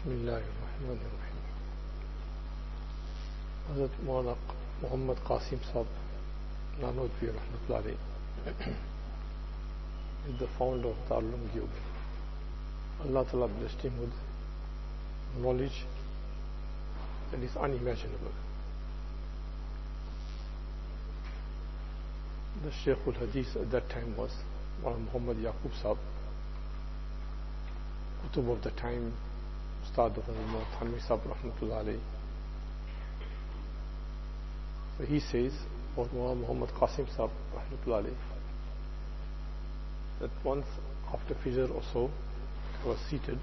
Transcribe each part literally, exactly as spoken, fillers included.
Bismillahirrahmanirrahim. Hazrat Maulana Muhammad Qasim Sahab Nanodvi Rahmatullah Alayhi is the founder of Darul Uloom Deoband. Allah Ta'ala blessed him with knowledge that is unimaginable. The Shaykh al-Hadith at that time was Maulana Muhammad Yaqub Sahab, Qutub of the time, Ustad of Hazrat Thanvi Sahab Rahmatullah Alayhi. So he says about Maulana Muhammad Qasim Sahab Rahmatullah Alayhi that once after Fajr or so I was seated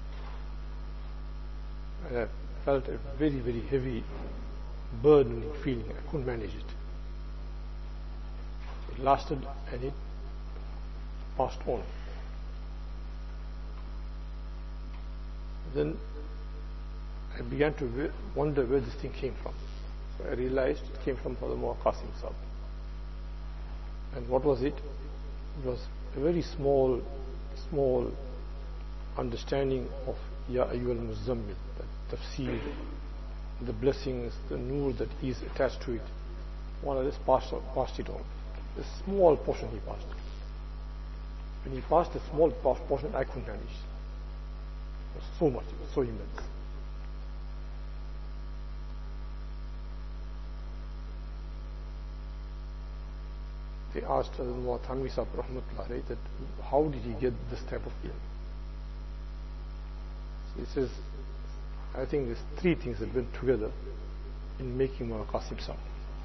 and I felt a very very heavy burdening feeling. I couldn't manage it. It lasted and it passed on. Then I began to wonder where this thing came from. So I realized it came from Hazrat Maulana Qasim Sahab. And what was it? It was a very small, small understanding of Ya Ayyuhal Muzammil, the tafsir, the blessings, the nur that is attached to it. One of this passed, passed it on. A small portion he passed. When he passed a small portion, I couldn't manage. It was so much, it was so immense. They asked Hazrat Thanvi Sahab Rahmatullah Alayhi that how did he get this type of ilm? So he says, I think there's three things that went together in making Maulana Qasim Sahab.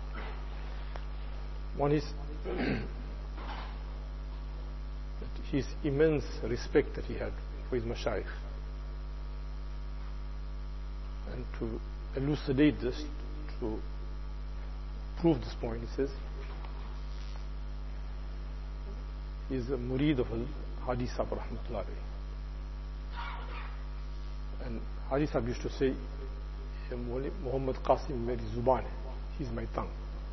One is his immense respect that he had for his mashayikh. And to elucidate this, to prove this point, he says, he is a murid of Hadi Sahab Rahmatullah Alayhi. And Hadi Sahab used to say, Muhammad Qasim meri zuban hai, he's my tongue.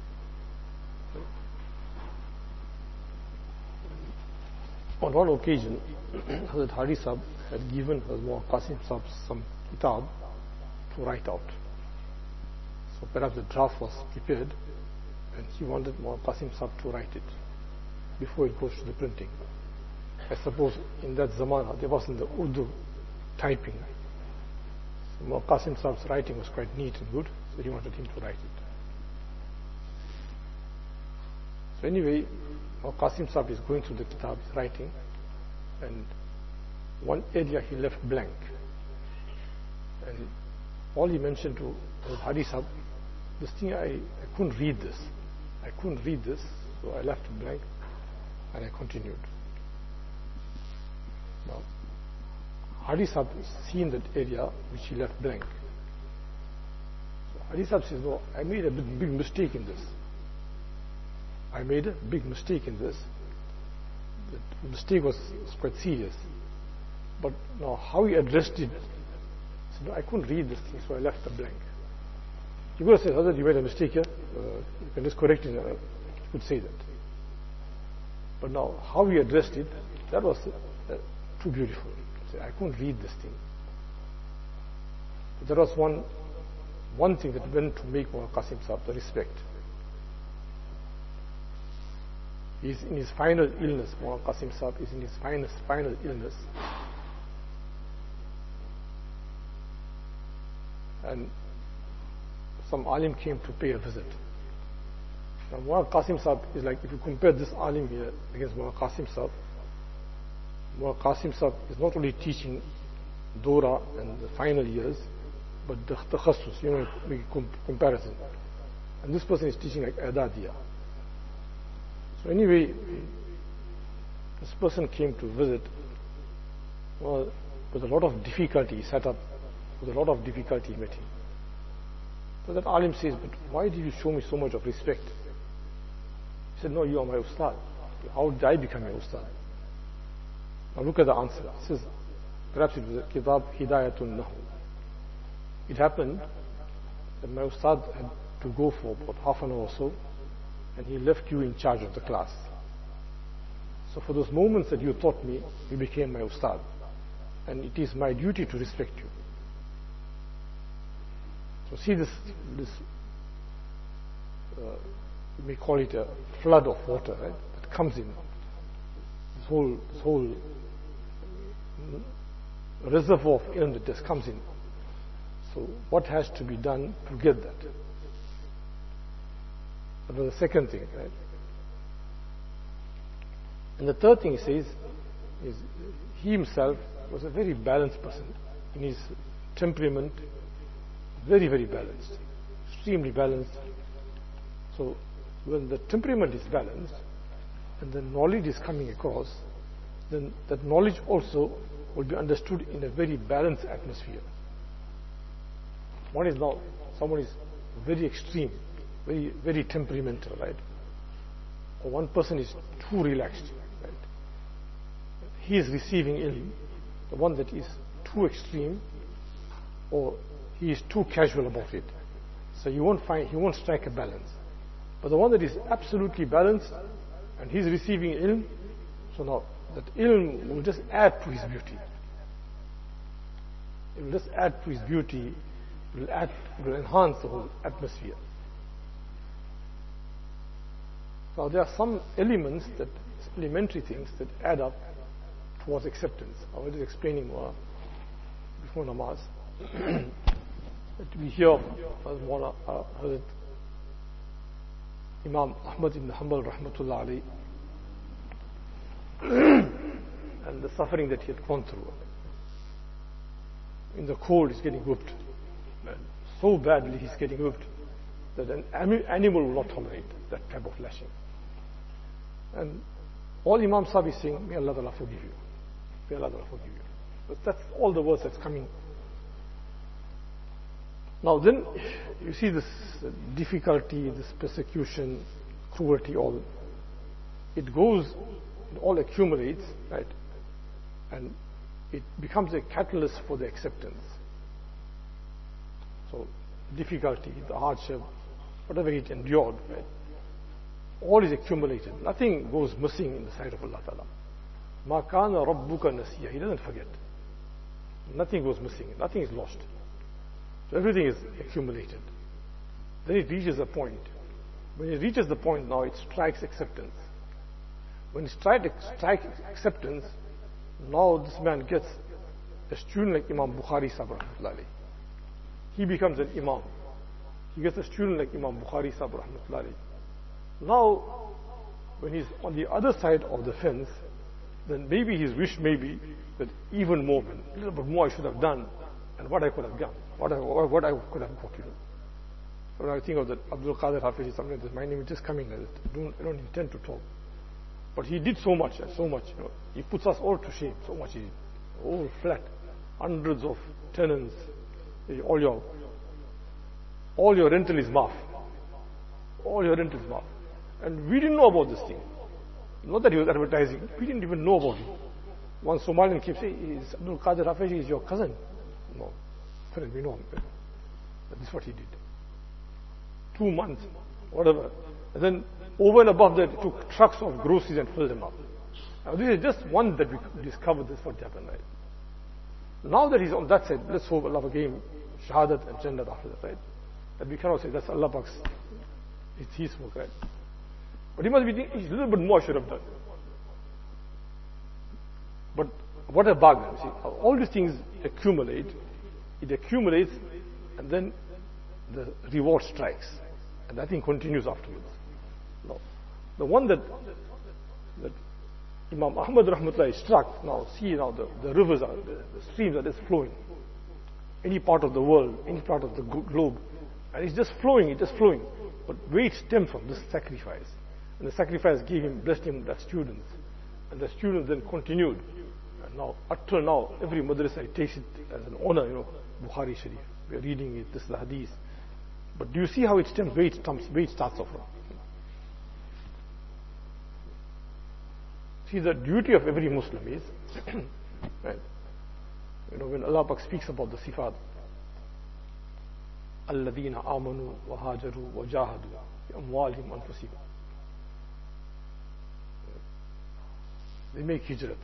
On one occasion, Hazrat Hadi Sahab had given Hazrat Qasim Sahab some kitab to write out. So perhaps the draft was prepared and he wanted Maulana Qasim Sahab to write it before it goes to the printing. I suppose in that zamana there wasn't the Urdu typing. So Maulana Qasim Sahab's writing was quite neat and good, so he wanted him to write it. So anyway, Maulana Qasim Sahab is going through the kitab, he's writing, and one area he left blank. And all he mentioned to Hadi Sahab, this thing I, I couldn't read this. I couldn't read this, so I left it blank and I continued. Now, Hadi Sahab seen that area which he left blank. So Hadi Sahab says, no, I made a big, big mistake in this. I made a big mistake in this. The mistake was, was quite serious. But now how he addressed it, he said, no, I couldn't read this thing, so I left the blank. You could have said, Hazrat, you made a mistake here. Uh, you can just correct it. Uh, you could say that. But now, how he addressed it, that was uh, too beautiful. I couldn't read this thing. But there was one, one thing that went to make Maulana Qasim Sahab the respect. He's in his final illness. Maulana Qasim Sahab is in his final, final illness. And some alim came to pay a visit. Now, Maulana Qasim Sahab is like, if you compare this alim here against Maulana Qasim Sahab, Maulana Qasim Sahab is not only teaching Dora and the final years, but the takhassus, you know, make comparison. And this person is teaching like Adadiya. So anyway, this person came to visit, well, with a lot of difficulty, he sat up, with a lot of difficulty he met him. So that alim says, but why did you show me so much of respect? He said, no, you are my ustad. How did I become your ustad? Now look at the answer. He says, perhaps it was a kitab Hidayatun Nahu. It happened that my ustad had to go for about half an hour or so, and he left you in charge of the class. So for those moments that you taught me, you became my ustad. And it is my duty to respect you. So see this, this uh, you may call it a flood of water, right, that comes in. This whole, this whole reservoir of ilm that just comes in. So what has to be done to get that? That was the second thing, right? And the third thing he says is he himself was a very balanced person in his temperament, very, very balanced, extremely balanced. So when the temperament is balanced and the knowledge is coming across, then that knowledge also will be understood in a very balanced atmosphere. One is now, someone is very extreme, very, very temperamental, right? Or one person is too relaxed, right? He is receiving ilm, the one that is too extreme, or he is too casual about it. So you won't find, he won't strike a balance. But the one that is absolutely balanced, and he's receiving ilm, so now that ilm will just add to his beauty. It will just add to his beauty, it will add, it will enhance the whole atmosphere. Now there are some elements, that elementary things that add up towards acceptance. I was just explaining uh, before namaz that we hear as Mawla uh, Hazrat Imam Ahmad ibn Hanbal rahmatullah alayhi and the suffering that he had gone through. In the cold he's getting whipped, and so badly he's getting whipped that an animal will not tolerate that type of lashing. And all Imam Sahib is saying, may Allah Ta'ala forgive you. May Allah Ta'ala forgive you. But that's all the words that's coming. Now then, you see this difficulty, this persecution, cruelty, all. It goes, it all accumulates, right? And it becomes a catalyst for the acceptance. So, difficulty, the hardship, whatever it endured, right? All is accumulated. Nothing goes missing in the sight of Allah Ta'ala. Ma kana rabbuka nasiya. He doesn't forget. Nothing goes missing. Nothing is lost. So everything is accumulated. Then it reaches a point. When it reaches the point now, it strikes acceptance. When it strikes strike acceptance, now this man gets a student like Imam Bukhari Sahib rahmatullahi alayhi. He becomes an Imam. He gets a student like Imam Bukhari Sahib rahmatullahi alayhi. Now, when he's on the other side of the fence, then maybe his wish may be that even more, a little bit more I should have done, and what I could have done, what I, what I could have got, you know. When I think of that Abdul Qadir Hafiz, something that my name is just coming, I don't, I don't intend to talk. But he did so much, so much, you know. He puts us all to shame, so much he did. All flat, hundreds of tenants, all your, all your rental is maaf. All your rental is maaf. And we didn't know about this thing. Not that he was advertising, we didn't even know about it. One Somalian keeps saying, is Abdul Qadir Hafiz is your cousin? No, friend, we know him. But this is what he did. Two months, whatever. And then over and above that, he took trucks of groceries and filled them up. Now this is just one that we discovered, this is what happened, right? Now that he's on that side, let's hope Allah gave him Shahadat and Jannat after that, right? That we cannot say that's Allah Pak's, it's his work, right? But he must be thinking, a little bit more should have done. But what a bargain. See, all these things accumulate, it accumulates, and then the reward strikes. And that thing continues afterwards. No. The one that, that Imam Ahmad Rahmatullah struck, now see now the, the rivers are, the, the streams are just flowing. Any part of the world, any part of the globe, and it's just flowing, it's just flowing. But where it stems from, this sacrifice. And the sacrifice gave him, blessed him, the students. And the students then continued. And now, up till now, every madrasa takes it as an honor, you know, Bukhari Sharif. We are reading it, this is the hadith. But do you see how it stems, where it, comes, where it starts off from? See, the duty of every Muslim is, right, you know, when Allah Pak speaks about the sifat, الَّذِينَ آمَنُوا وَهَاجَرُوا وَجَاهَدُوا بِأَمْوَالِهِمْ وَأَنفُسِهِمْ. They make hijrat.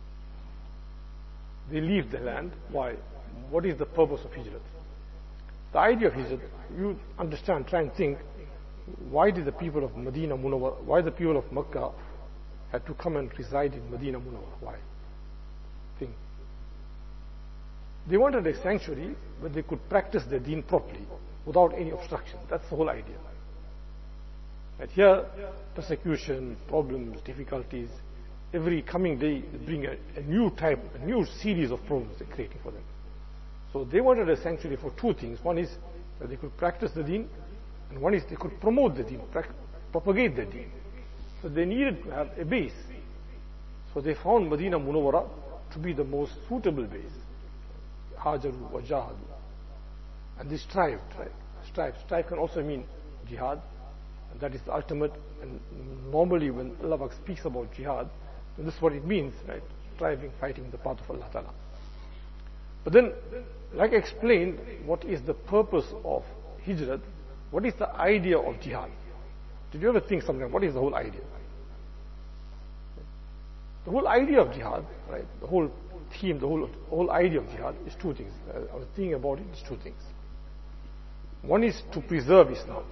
They leave the land. Why? What is the purpose of hijrat? The idea of Hijrat, you understand, try and think, why did the people of Medina Munawwar, why the people of Makkah had to come and reside in Medina Munawwar? Why? Think. They wanted a sanctuary where they could practice their deen properly, without any obstruction. That's the whole idea. Right here, persecution, problems, difficulties, every coming day bring a, a new type, a new series of problems they're creating for them. So they wanted a sanctuary for two things. One is that they could practice the deen, and one is they could promote the deen, propagate the deen. So they needed to have a base. So they found Medina Munawwara to be the most suitable base. Hajaru wa jahadu. And they strived, right? Strive. Strive can also mean jihad. And that is the ultimate. And normally when Allah speaks about jihad, then this is what it means, right? Striving, fighting in the path of Allah Ta'ala. But then, like I explained, what is the purpose of Hijrat? What is the idea of jihad? Did you ever think something like, what is the whole idea? The whole idea of jihad, right? The whole theme, the whole, whole idea of jihad is two things. I was thinking about it, it's two things. One is to preserve Islam.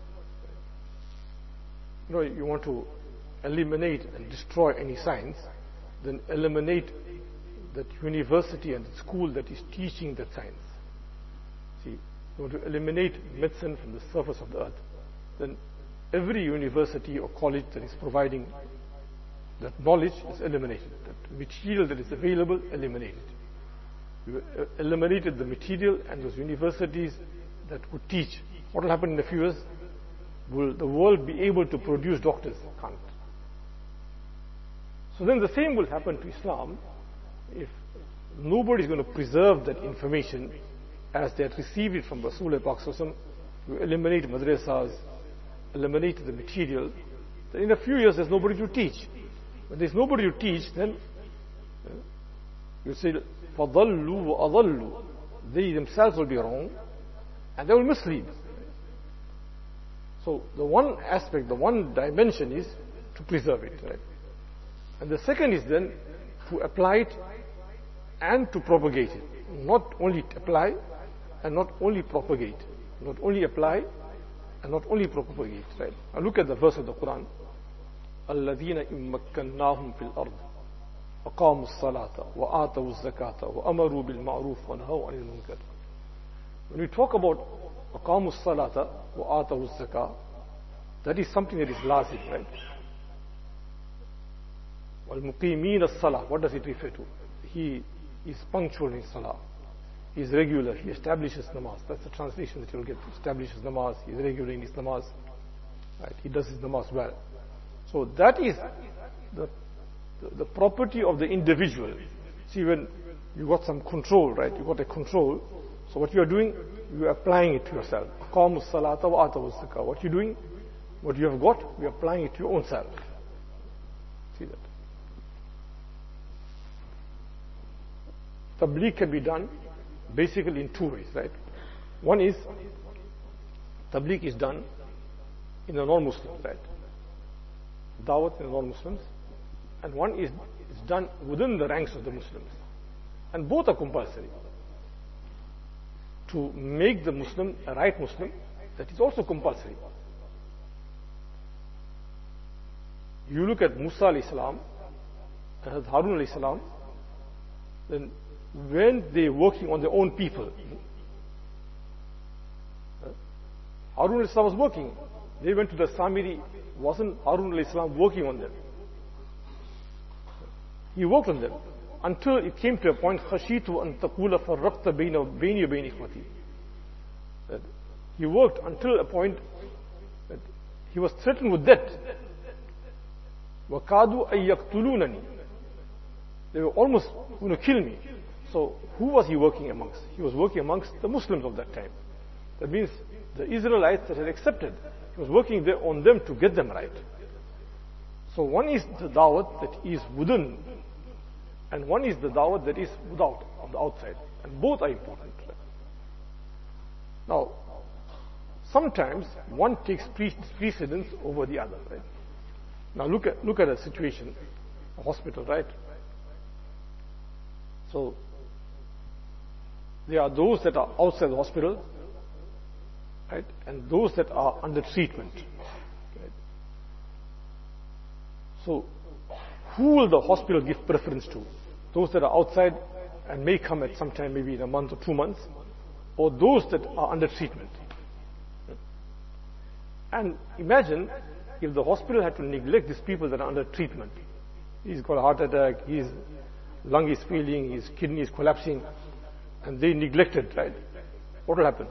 You know, you want to eliminate and destroy any science, then eliminate that university and the school that is teaching that science. See, you want to eliminate medicine from the surface of the earth, then every university or college that is providing that knowledge is eliminated. That material that is available, eliminated. You eliminated the material, and those universities that would teach. What will happen in a few years? Will the world be able to produce doctors? Can't. So then the same will happen to Islam if nobody is going to preserve that information as they had received it from Rasulullah Pak Sallallahu Alaihi Wasallam. You eliminate madrasas, eliminate the material, then in a few years there's nobody to teach. When there's nobody to teach, then uh, you say, فَضَلُّوا وَأَضَلُّوا. They themselves will be wrong, and they will mislead. So the one aspect, the one dimension is to preserve it, right? And the second is then to apply it and to propagate it. Not only apply and not only propagate. Not only apply and not only propagate, right? Now look at the verse of the Quran. الَّذِينَ إِن مَّكَّنَّاهُمْ فِي الْأَرْضِ أَقَامُوا الصَّلَاةَ وَآتَوُا الزَّكَاةَ وَأَمَرُوا بِالْمَعْرُوفِ وَنَهَوْا عَنِ الْمُنكَرِ. When we talk about أَقَامُوا الصَّلَاةَ وَآتَوُا الزَّكَاةَ, that is something that is lazim, right? وَالْمُقِيمِينَ الصَّلَاةَ, what does it refer to? He is punctual in salah. He is regular. He establishes namaz. That's the translation that you'll get. He establishes namaz. He is regular in his namaz. Right? He does his namaz well. So that is the, the, the property of the individual. See, when you got some control, right? You got a control. So what you are doing, you are applying it to yourself. أَقَامُوا الصَّلَاةَ وَآتَوُا الزَّكَاةَ. What you are doing, what you have got, you are applying it to your own self. See that. Tabligh can be done basically in two ways, right? One is, Tabligh is done in the non-Muslims, right? Dawat in the non-Muslims. And one is, is done within the ranks of the Muslims. And both are compulsory. To make the Muslim a right Muslim, that is also compulsory. You look at Musa alayhi salam and Harun alayhi salam, then when they working on their own people, Harun alayhi salam was working. They went to the Samiri, wasn't Harun alayhi salam working on them? He worked on them until it came to a point, خَشِيتُ أَن تَقُولَ فَرَّقْتَ بَيْنِ وَبَيْنِ إِخْوَتِي. That he worked until a point that he was threatened with death. وَكَادُوا أَن يَقْتُلُونَنِي. They were almost going to kill me. So who was he working amongst? He was working amongst the Muslims of that time. That means the Israelites that had accepted. He was working there on them to get them right. So one is the da'wat that is within, and one is the da'wat that is without, on the outside. And both are important. Now, sometimes one takes precedence over the other, right? Now look at look at a situation, a hospital, right? So there are those that are outside the hospital, right? And those that are under treatment. Right? So, who will the hospital give preference to? Those that are outside and may come at some time, maybe in a month or two months, or those that are under treatment. And imagine if the hospital had to neglect these people that are under treatment. He's got a heart attack, his lung is failing, his kidney is collapsing, and they neglected, right? What will happen?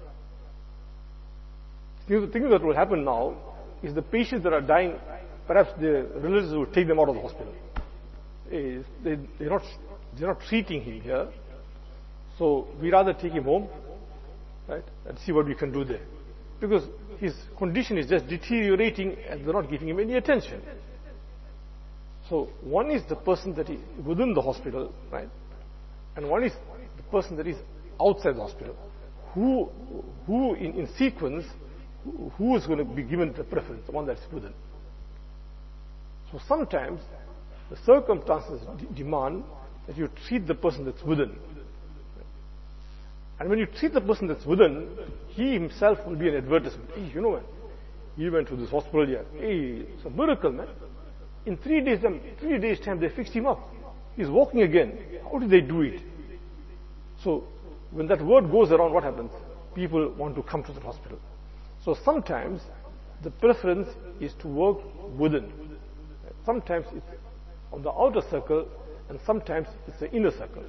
The thing that will happen now is the patients that are dying, perhaps the relatives will take them out of the hospital. They, they're, not, they're not treating him here, so we rather take him home, right, and see what we can do there. Because his condition is just deteriorating and they're not giving him any attention. So one is the person that is within the hospital, right? And one is the person that is outside the hospital. Who, who in, in sequence, who, who is going to be given the preference? The one that's within. So sometimes the circumstances d- demand that you treat the person that's within. And when you treat the person that's within, he himself will be an advertisement. Hey, you know, man, he went to this hospital here. Hey, it's a miracle, man. In three days, three days time, they fixed him up. He's walking again. How did they do it? So, when that word goes around, what happens? People want to come to the hospital. So sometimes the preference is to work within. Sometimes it's on the outer circle, and sometimes it's the inner circle.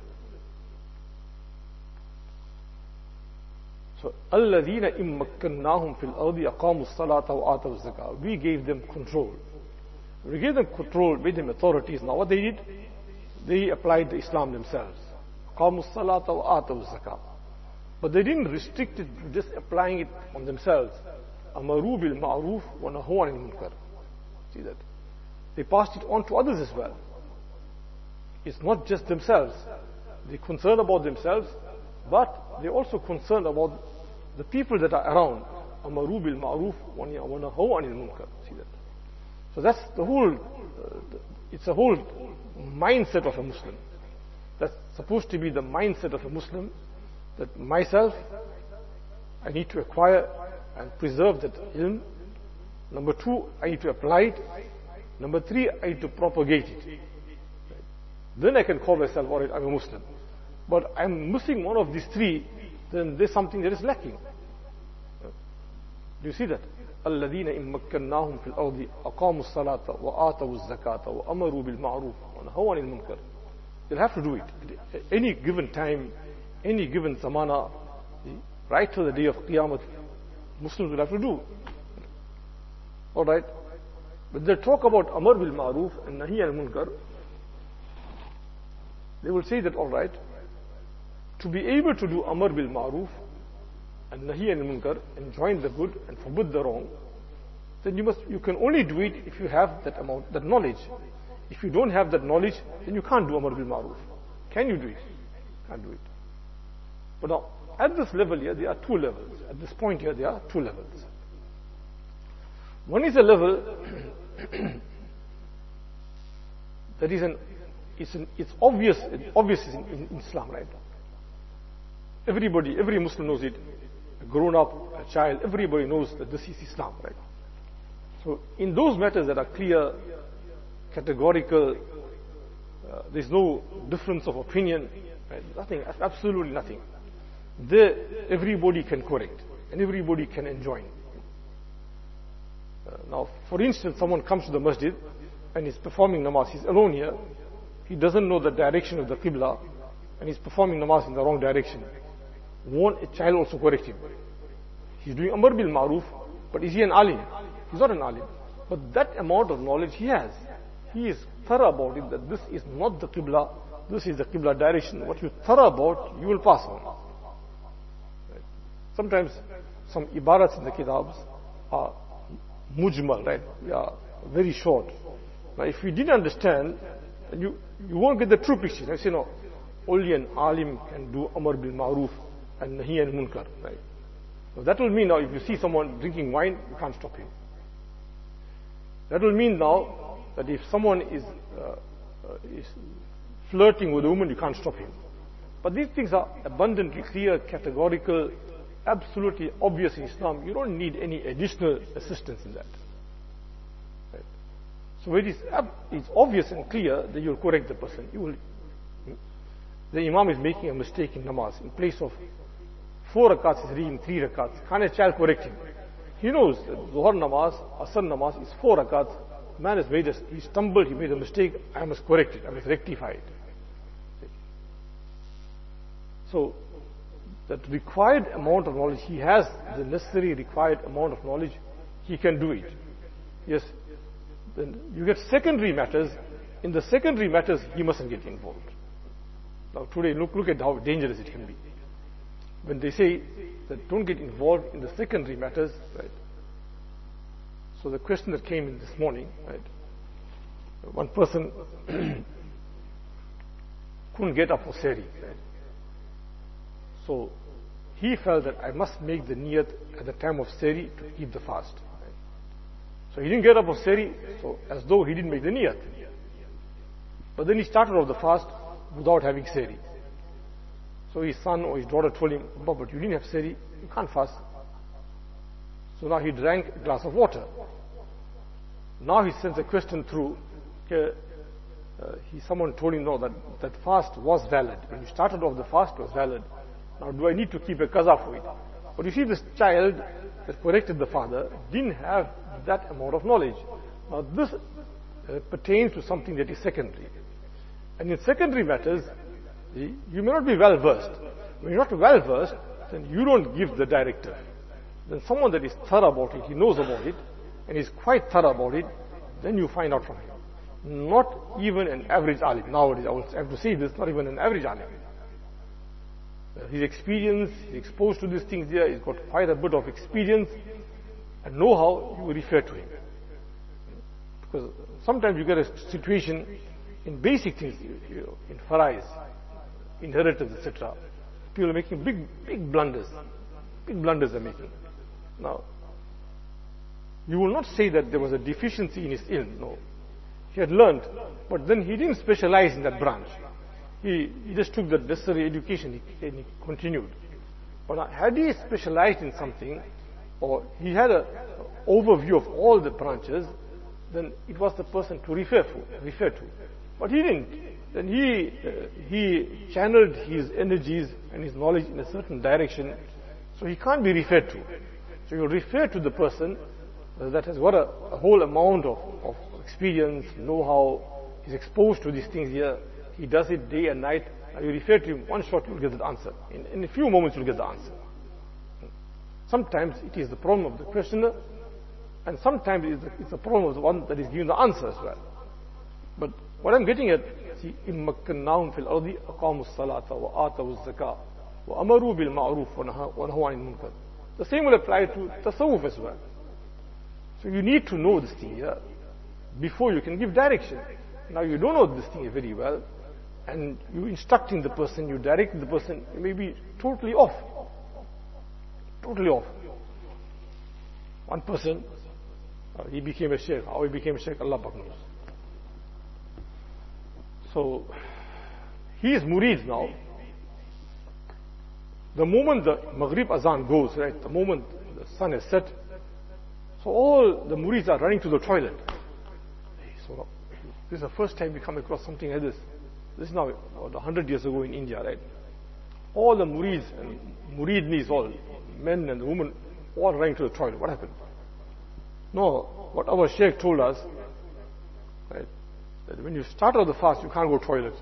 So, الَّذِينَ إِن مَّكَّنَّاهُمْ فِي الْأَرْضِ أَقَامُوا الصَّلَاةَ وَآتَوُا الزَّكَاةَ. We gave them control. We gave them control, made them authorities. Now what they did? They applied the Islam themselves. أَقَامُوا الصَّلَاةَ وَآتَوُا الزَّكَاةَ. But they didn't restrict it to just applying it on themselves. أَمَرُوا بِالْمَعْرُوفِ وَنَهَوْا عَنِ الْمُنكَرِ. See that? They passed it on to others as well. It's not just themselves. They're concerned about themselves, but they're also concerned about the people that are around. أَمَرُوا بِالْمَعْرُوفِ وَنَهَوْا عَنِ الْمُنكَرِ. See that? So that's the whole, uh, it's a whole mindset of a Muslim. That's supposed to be the mindset of a Muslim, that myself, I need to acquire and preserve that ilm. Number two, I need to apply it. Number three, I need to propagate it. Right? Then I can call myself, alright, I'm a Muslim. But I'm missing one of these three, then there's something that is lacking. Do you see that? الَّذِينَ إِن مَّكَّنَّاهُمْ فِي الْأَرْضِ أَقَامُوا الصَّلَاةَ وَآتَوُا الزَّكَاةَ وَأَمَرُوا بِالْمَعْرُوفِ وَنَهَوْا عَنِ الْمُنكَرِ. They'll have to do it. At any given time, any given zamana, right to the day of Qiyamah, Muslims will have to do. Alright? But they talk about Amar bil Ma'ruf and Nahi al Munkar, they will say that, alright, to be able to do Amar bil Ma'ruf and Nahi al Munkar, enjoin the good and forbid the wrong, then you must, you can only do it if you have that amount, that knowledge. If you don't have that knowledge, then you can't do Amar bil Ma'ruf. Can you do it? Can't do it. But now, at this level here, there are two levels. At this point here, there are two levels. One is a level that is an, it's, an, it's obvious, obvious in, in, in Islam, right? Everybody, every Muslim knows it. A grown up, a child, everybody knows that this is Islam, right? So, in those matters that are clear, categorical, uh, there's no difference of opinion, right? Nothing, absolutely nothing. There, everybody can correct, and everybody can enjoin. Uh, now, for instance, someone comes to the masjid and is performing namaz. He's alone here. He doesn't know the direction of the qibla, and he's performing namaz in the wrong direction. Won't a child also correct him? He's doing amr bil ma'ruf, but is he an alim? He's not an alim. But that amount of knowledge he has. He is thorough about it, that this is not the qibla, this is the qibla direction. What you're thorough about, you will pass on. Right? Sometimes some ibarats in the kitabs are mujmal, right? They are very short. Now, if you didn't understand, you you won't get the true picture. I say no, only an alim can do amr bil ma'ruf and nahi al munkar, right? Now, that will mean now if you see someone drinking wine, you can't stop him. That will mean now that if someone is uh, uh, is flirting with a woman, you can't stop him. But these things are abundantly clear, categorical, absolutely obvious in Islam. You don't need any additional assistance in that. Right? So it is it's obvious and clear that you'll correct the person. You will. The Imam is making a mistake in namaz. In place of four rakats, he's reading three rakats. Can't a child correct him? He knows that Zuhar namaz, Asr namaz is four rakats. Man has made a, he stumbled, he made a mistake. I must correct it. I must rectify it. So, that required amount of knowledge, he has the necessary required amount of knowledge, he can do it. Yes, then you get secondary matters. In the secondary matters, he mustn't get involved. Now today, look, look at how dangerous it can be. When they say that don't get involved in the secondary matters, right? So the question that came in this morning, right? One person couldn't get up for sehri, right? So he felt that I must make the niyat at the time of sehri to keep the fast. Right? So he didn't get up for sehri, so as though he didn't make the niyat. But then he started off the fast without having sehri. So his son or his daughter told him, but you didn't have sehri, you can't fast. So now he drank a glass of water. Now he sends a question through. Uh, uh, he, someone told him, no, that, that fast was valid. When you started off the fast, it was valid. Now do I need to keep a qaza for it? But you see, this child that corrected the father didn't have that amount of knowledge. Now this uh, pertains to something that is secondary. And in secondary matters, you may not be well versed. When you're not well versed, then you don't give the directive. Then someone that is thorough about it, he knows about it, and is quite thorough about it, then you find out from him. Not even an average alim. Nowadays, I will have to say this, not even an average alim. His experience, he's exposed to these things there, he's got quite a bit of experience and know-how, you refer to him. Because sometimes you get a situation in basic things, you know, in farais, inheritance, et cetera. People are making big, big blunders. Big blunders they're making. Now, you will not say that there was a deficiency in his ilm. No. He had learned, but then he didn't specialize in that branch. He, he just took the necessary education and he continued. But had he specialized in something, or he had an overview of all the branches, then it was the person to refer to. Refer to. But he didn't. Then he, uh, he channeled his energies and his knowledge in a certain direction, so he can't be referred to. So you refer to the person uh, that has got a, a whole amount of, of experience, know-how, is exposed to these things here, he does it day and night, and you refer to him, one shot you'll get the answer. In, in a few moments you'll get the answer. Sometimes it is the problem of the questioner, and sometimes it is the, it's the problem of the one that is giving the answer as well. But what I'm getting at, see, إِن مَكَّنَّاهُمْ فِي الْأَرْضِ أَقَامُوا الصَّلَاةَ وَآتَوُا الزَّكَاةَ وَأَمَرُوا بِالْمَعْرُوفِ وَنَهَوْا عَنِ الْمُنكَرِ. The same will apply to tasawwuf as well. So you need to know this thing here before you can give direction. Now you don't know this thing very well, and you instructing the person, you directing the person, you may be totally off. Totally off. One person, uh, he became a sheikh. How he became a sheikh, Allah knows. So, he is murid now. The moment the Maghrib Azan goes, right, the moment the sun has set, so all the murids are running to the toilet. So, this is the first time we come across something like this. This is now about a hundred years ago in India, right? All the murids and muridnis, all men and women, all running to the toilet. What happened? No, what our sheikh told us, right, that when you start out the fast, you can't go to the toilet.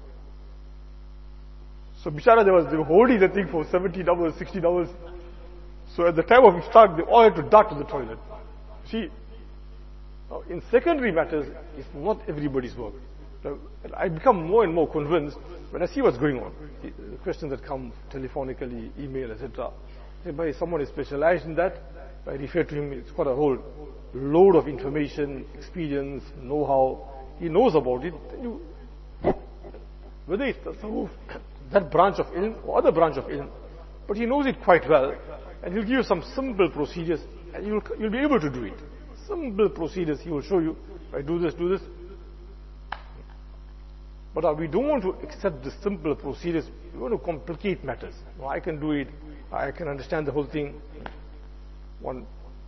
So bichara, they, was, they were holding the thing for seventy hours, sixty hours. So at the time of iftar, they all had to dart to the toilet. See, now in secondary matters, it's not everybody's work. Now, I become more and more convinced when I see what's going on. The questions that come telephonically, email, et cetera. If someone is specialized in that, I refer to him, it's got a whole load of information, experience, know-how. He knows about it. You, whether it's tasawwuf, that branch of ilm or other branch of ilm, but he knows it quite well, and he'll give you some simple procedures, and you'll, you'll be able to do it. Simple procedures he will show you. I do this, do this. But uh, we don't want to accept the simple procedures. We want to complicate matters. No, I can do it. I can understand the whole thing. One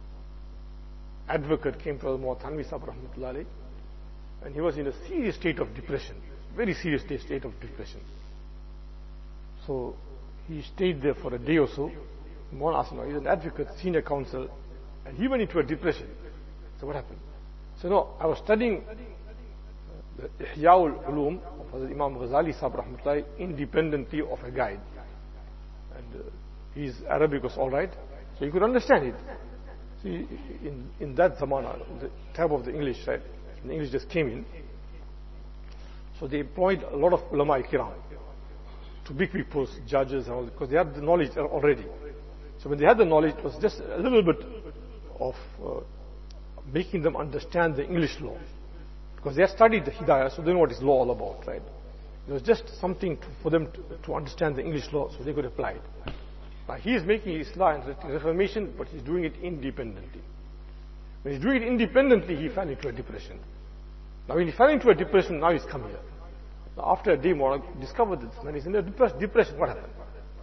advocate came to Hazrat Thanvi Sahib Rahmatullah Alayh, and he was in a serious state of depression, very serious state of depression. So he stayed there for a day or so. One asked him, he's an advocate, senior counsel, and he went into a depression. So what happened? So no, I was studying the Ihya'ul Ulum of Hazrat Imam Ghazali Sahib Rahmatullah Alayh independently of a guide. And uh, his Arabic was alright, so you could understand it. See, in, in that zamana, the type of the English, right? The English just came in. So they employed a lot of ulama kiram to big big posts, judges and all, because they had the knowledge already. So when they had the knowledge, it was just a little bit of uh, making them understand the English law. Because they had studied the Hidayah, so they know what is law all about, right? It was just something to, for them to, to understand the English law so they could apply it. Now he is making Islah and Reformation, but he's doing it independently. When he's doing it independently, he fell into a depression. Now when he fell into a depression, now he's come here. Now after a day more, I discovered this man is in a depression. What happened?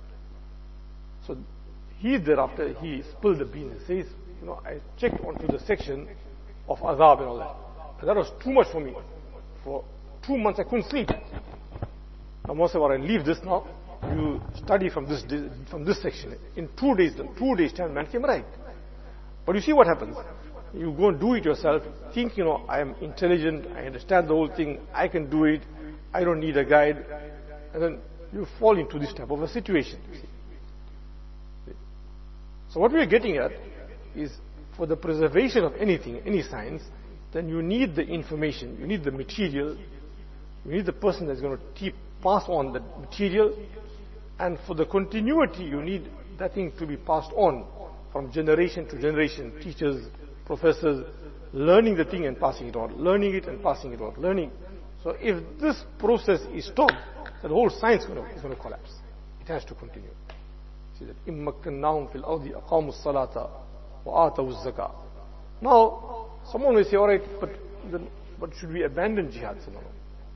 So he thereafter, he spilled the beans and says, you know, I checked onto the section of azab and all that. And that was too much for me. For two months I couldn't sleep. Now most of all, I leave this now. You study from this from this section. In two days, two days time, man came right. But you see what happens. You go and do it yourself, think, you know, I am intelligent, I understand the whole thing, I can do it, I don't need a guide. And then you fall into this type of a situation. You see. So what we are getting at is, for the preservation of anything, any science, then you need the information, you need the material, you need the person that's going to keep, pass on the material, and for the continuity, you need that thing to be passed on from generation to generation, teachers, professors, learning the thing and passing it on, learning it and passing it on, learning. So if this process is stopped, then the whole science is going to, is going to collapse. It has to continue. See that, إِمَّكَّنَّاهُمْ فِي الْأَرْضِ أَقَامُوا الصَّلَاةَ وَآتَوُا الزَّكَاةَ. Now, someone will say, alright, but, then, but should we abandon jihad? So, no, no.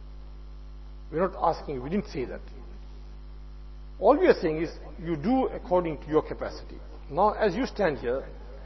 We're not asking, we didn't say that. All we are saying is, you do according to your capacity. Now, as you stand here,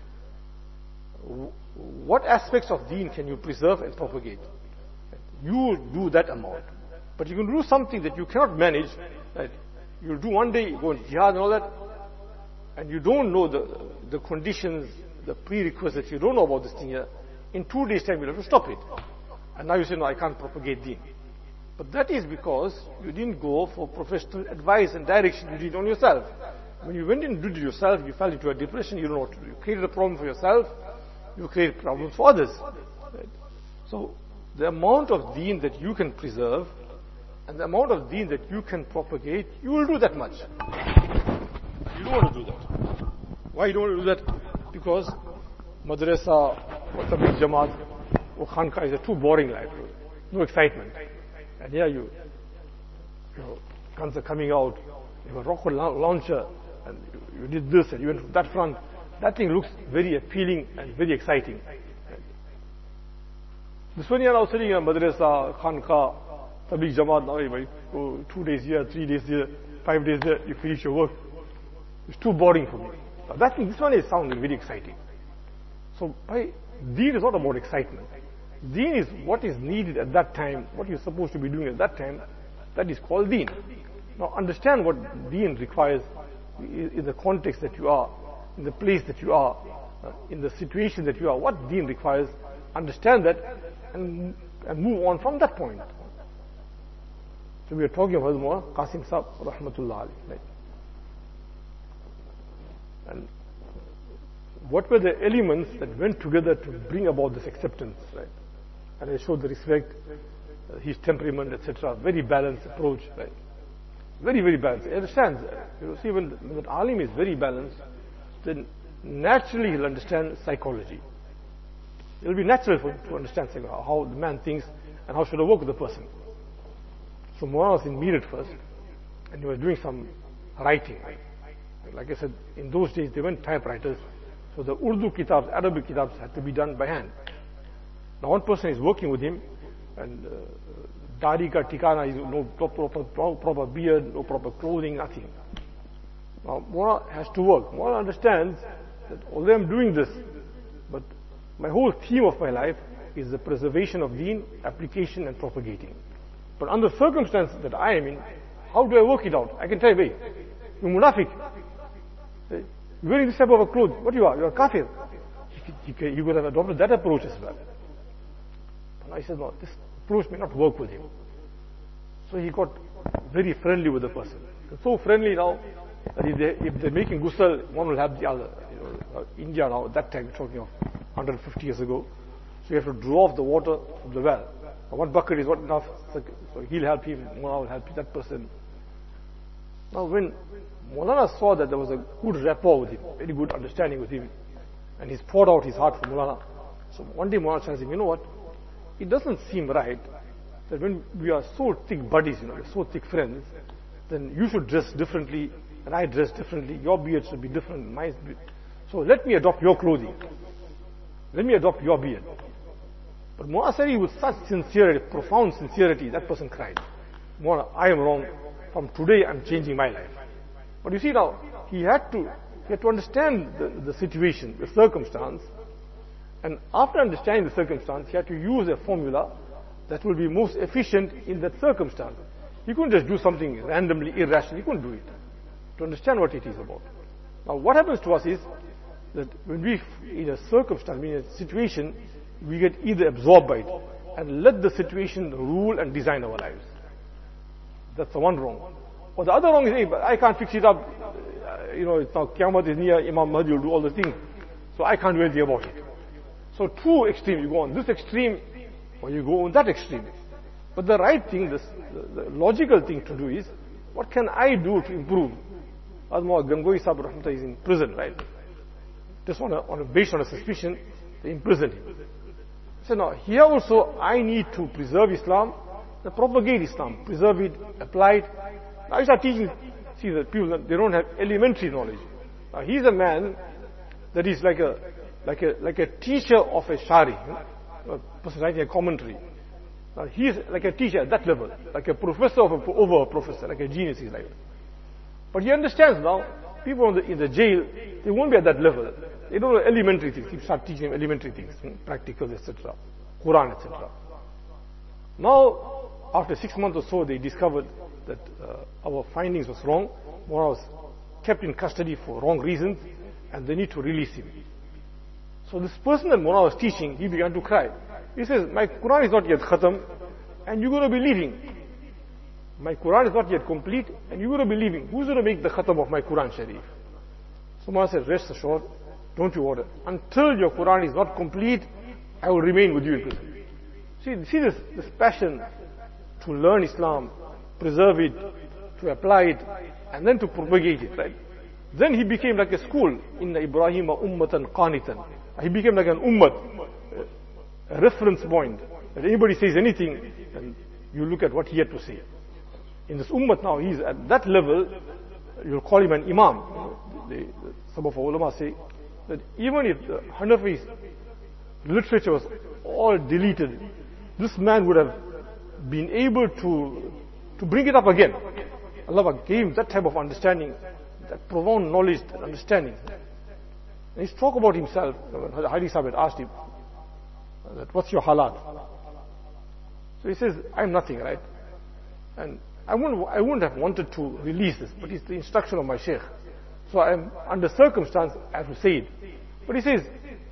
what aspects of deen can you preserve and propagate? You do that amount. But you can do something that you cannot manage. Right? You'll do one day, you go in jihad and all that, and you don't know the, the conditions, the prerequisites, you don't know about this thing here. In two days' time, you'll have to stop it. And now you say, no, I can't propagate deen. But that is because you didn't go for professional advice and direction, you did it on yourself. When you went and did it yourself, you fell into a depression, you don't know what to do. You created a problem for yourself, you create problems for others. Right? So, the amount of deen that you can preserve and the amount of deen that you can propagate, you will do that much. You don't want to do that. Why you don't want to do that? Because madrasa, or tabligh jamaat, or khanqa is a too boring life. No excitement. And here you, you know, guns are coming out, you have a rocket launcher, and you, you did this and you went from that front. That thing looks very appealing and very exciting. This one year I was sitting in a madrasa, khanqa, tabligh jamaat, now you go two days here, three days here, five days there, you finish your work. It's too boring for me. Now that thing, this one is sounding very exciting. So by, deen is not about excitement. Deen is what is needed at that time, what you're supposed to be doing at that time. That is called deen. Now understand what deen requires in the context that you are, in the place that you are, uh, in the situation that you are, what deen requires. Understand that and, and move on from that point. So we are talking about Hazrat Qasim Sahib Rahmatullah Alayh. Right? And what were the elements that went together to bring about this acceptance, right? And I showed the respect, uh, his temperament, et cetera. Very balanced approach, right? Very, very balanced. He understands. You know, see, when, when that alim is very balanced, then naturally he'll understand psychology. It'll be natural for him to understand how the man thinks and how should I work with the person. So Moana was in Meerut first, and he was doing some writing. Right? Like I said, in those days they weren't typewriters, so the Urdu kitabs, Arabic kitabs had to be done by hand. Now one person is working with him, and uh, Dari ka tikana is no proper, proper, proper beard, no proper clothing, nothing. Now, Mawlana has to work. Mawlana understands that although I'm doing this, but my whole theme of my life is the preservation of deen, application and propagating. But under circumstances that I am in, how do I work it out? I can tell you, wait, you're munafiq. You're wearing this type of a clothes. What you are? You're a kafir. You, you, you could have adopted that approach as well. But I said, no, this approach may not work with him. So he got very friendly with the person. So friendly now that if, they, if they're making ghusl, one will have the other. You know, uh, India now, at that time, we're talking of one hundred fifty years ago. So you have to draw off the water from the well. Now, one bucket is not enough. So he'll help him, Mawlana will help that person. Now when Mawlana saw that there was a good rapport with him, very good understanding with him, and he's poured out his heart for Mawlana. So one day Mawlana says to him, you know what? It doesn't seem right that when we are so thick buddies, you know, we're so thick friends, then you should dress differently and I dress differently. Your beard should be different, mine should be. So let me adopt your clothing. Let me adopt your beard. But Mawlana said with such sincerity, profound sincerity, that person cried. Mawlana, I am wrong. From today I'm changing my life. But you see now, he had to, he had to understand the, the situation, the circumstance. And after understanding the circumstance, he had to use a formula that will be most efficient in that circumstance. He couldn't just do something randomly, irrationally. He couldn't do it. To understand what it is about. Now what happens to us is that when we, in a circumstance, in a situation, we get either absorbed by it and let the situation rule and design our lives. That's the one wrong. Or the other wrong is, hey, but I can't fix it up. Uh, you know, it's now Qiyamah is near, Imam Mahdi will do all the things. So I can't do anything about it. So two extremes, you go on this extreme or you go on that extreme. But the right thing, this, the, the logical thing to do is, what can I do to improve? Adma Gangohi Sahib Rahmatullah is in prison, right? Just on a, on a, based on a suspicion, they imprisoned him. So now, here also, I need to preserve Islam, and propagate Islam, preserve it, apply it. Now I start teaching, see the people, they don't have elementary knowledge. Now he's a man that is like a, like a, like a teacher of a shari, you know, a person writing a commentary. Now he's like a teacher at that level, like a professor of a, over a professor, like a genius he's like. But he understands now, people in the, in the jail, they won't be at that level. They don't know elementary things. You start teaching them elementary things, practicals, et cetera, Quran, et cetera. Now, after six months or so, they discovered that uh, our findings was wrong. Mawlana was kept in custody for wrong reasons, and they need to release him. So this person that Mawlana was teaching, he began to cry. He says, my Quran is not yet khatam, and you're going to be leaving. My Quran is not yet complete, and you're going to be leaving. Who's going to make the khatam of my Quran Sharif? So Mawlana said, rest assured, don't you worry. Until your Quran is not complete, I will remain with you in prison. See, see this, this passion to learn Islam, preserve it, to apply it, and then to propagate it, right? Then he became like a school. Inna Ibrahima ummatan qanitan. He became like an ummat, a reference point. If anybody says anything, then you look at what he had to say. In this ummat now, he's at that level, you'll call him an imam. The, the, some of our ulama say that even if the Hanafi's literature was all deleted, this man would have been able to, to bring it up again. Allah gave him that type of understanding, that profound knowledge and understanding. And he's talk about himself. Hadi Sahib had asked him, that, what's your halat? So he says, I'm nothing, right? And I wouldn't, I wouldn't have wanted to release this, but it's the instruction of my sheikh. So I'm under circumstance, I have to say it. But he says,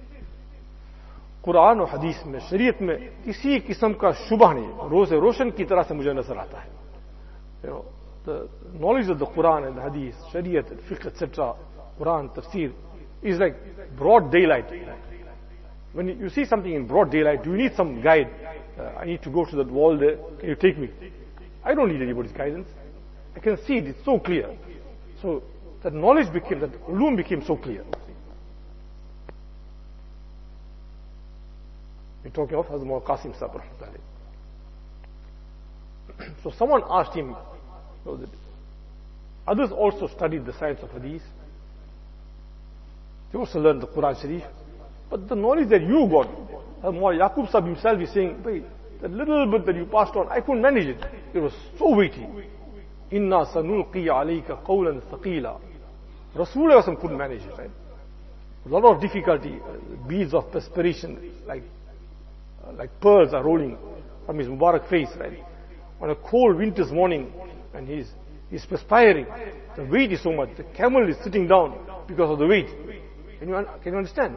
Quran और हदीस में, शरीयत में किसी किस्म का शुबह नहीं, रोज रोशन की तरह से मुझे नजर आता है. You know, the knowledge of the Quran and the Hadith, Shariat, Fiqh, et cetera, Quran, Tafsir, is like broad daylight. When you see something in broad daylight, do you need some guide? Uh, I need to go to that wall there. Can you take me? I don't need anybody's guidance. I can see it. It's so clear. So that knowledge became, that ulum became so clear. We're talking of Hazrat Maulana Qasim Sahib. So someone asked him, you know, that others also studied the science of Hadith. They also learned the Quran Sharif. But the knowledge that you got, Hazrat Maulana Yaqub Sahib himself is saying, that little bit that you passed on, I couldn't manage it. It was so weighty. Inna sanulqi alayka qawlan thaqila. Rasulullah couldn't manage it, right? A lot of difficulty, uh, beads of perspiration, like uh, like pearls are rolling from his Mubarak face, right? On a cold winter's morning, and he's he's perspiring. The weight is so much. The camel is sitting down because of the weight. Can you can you understand?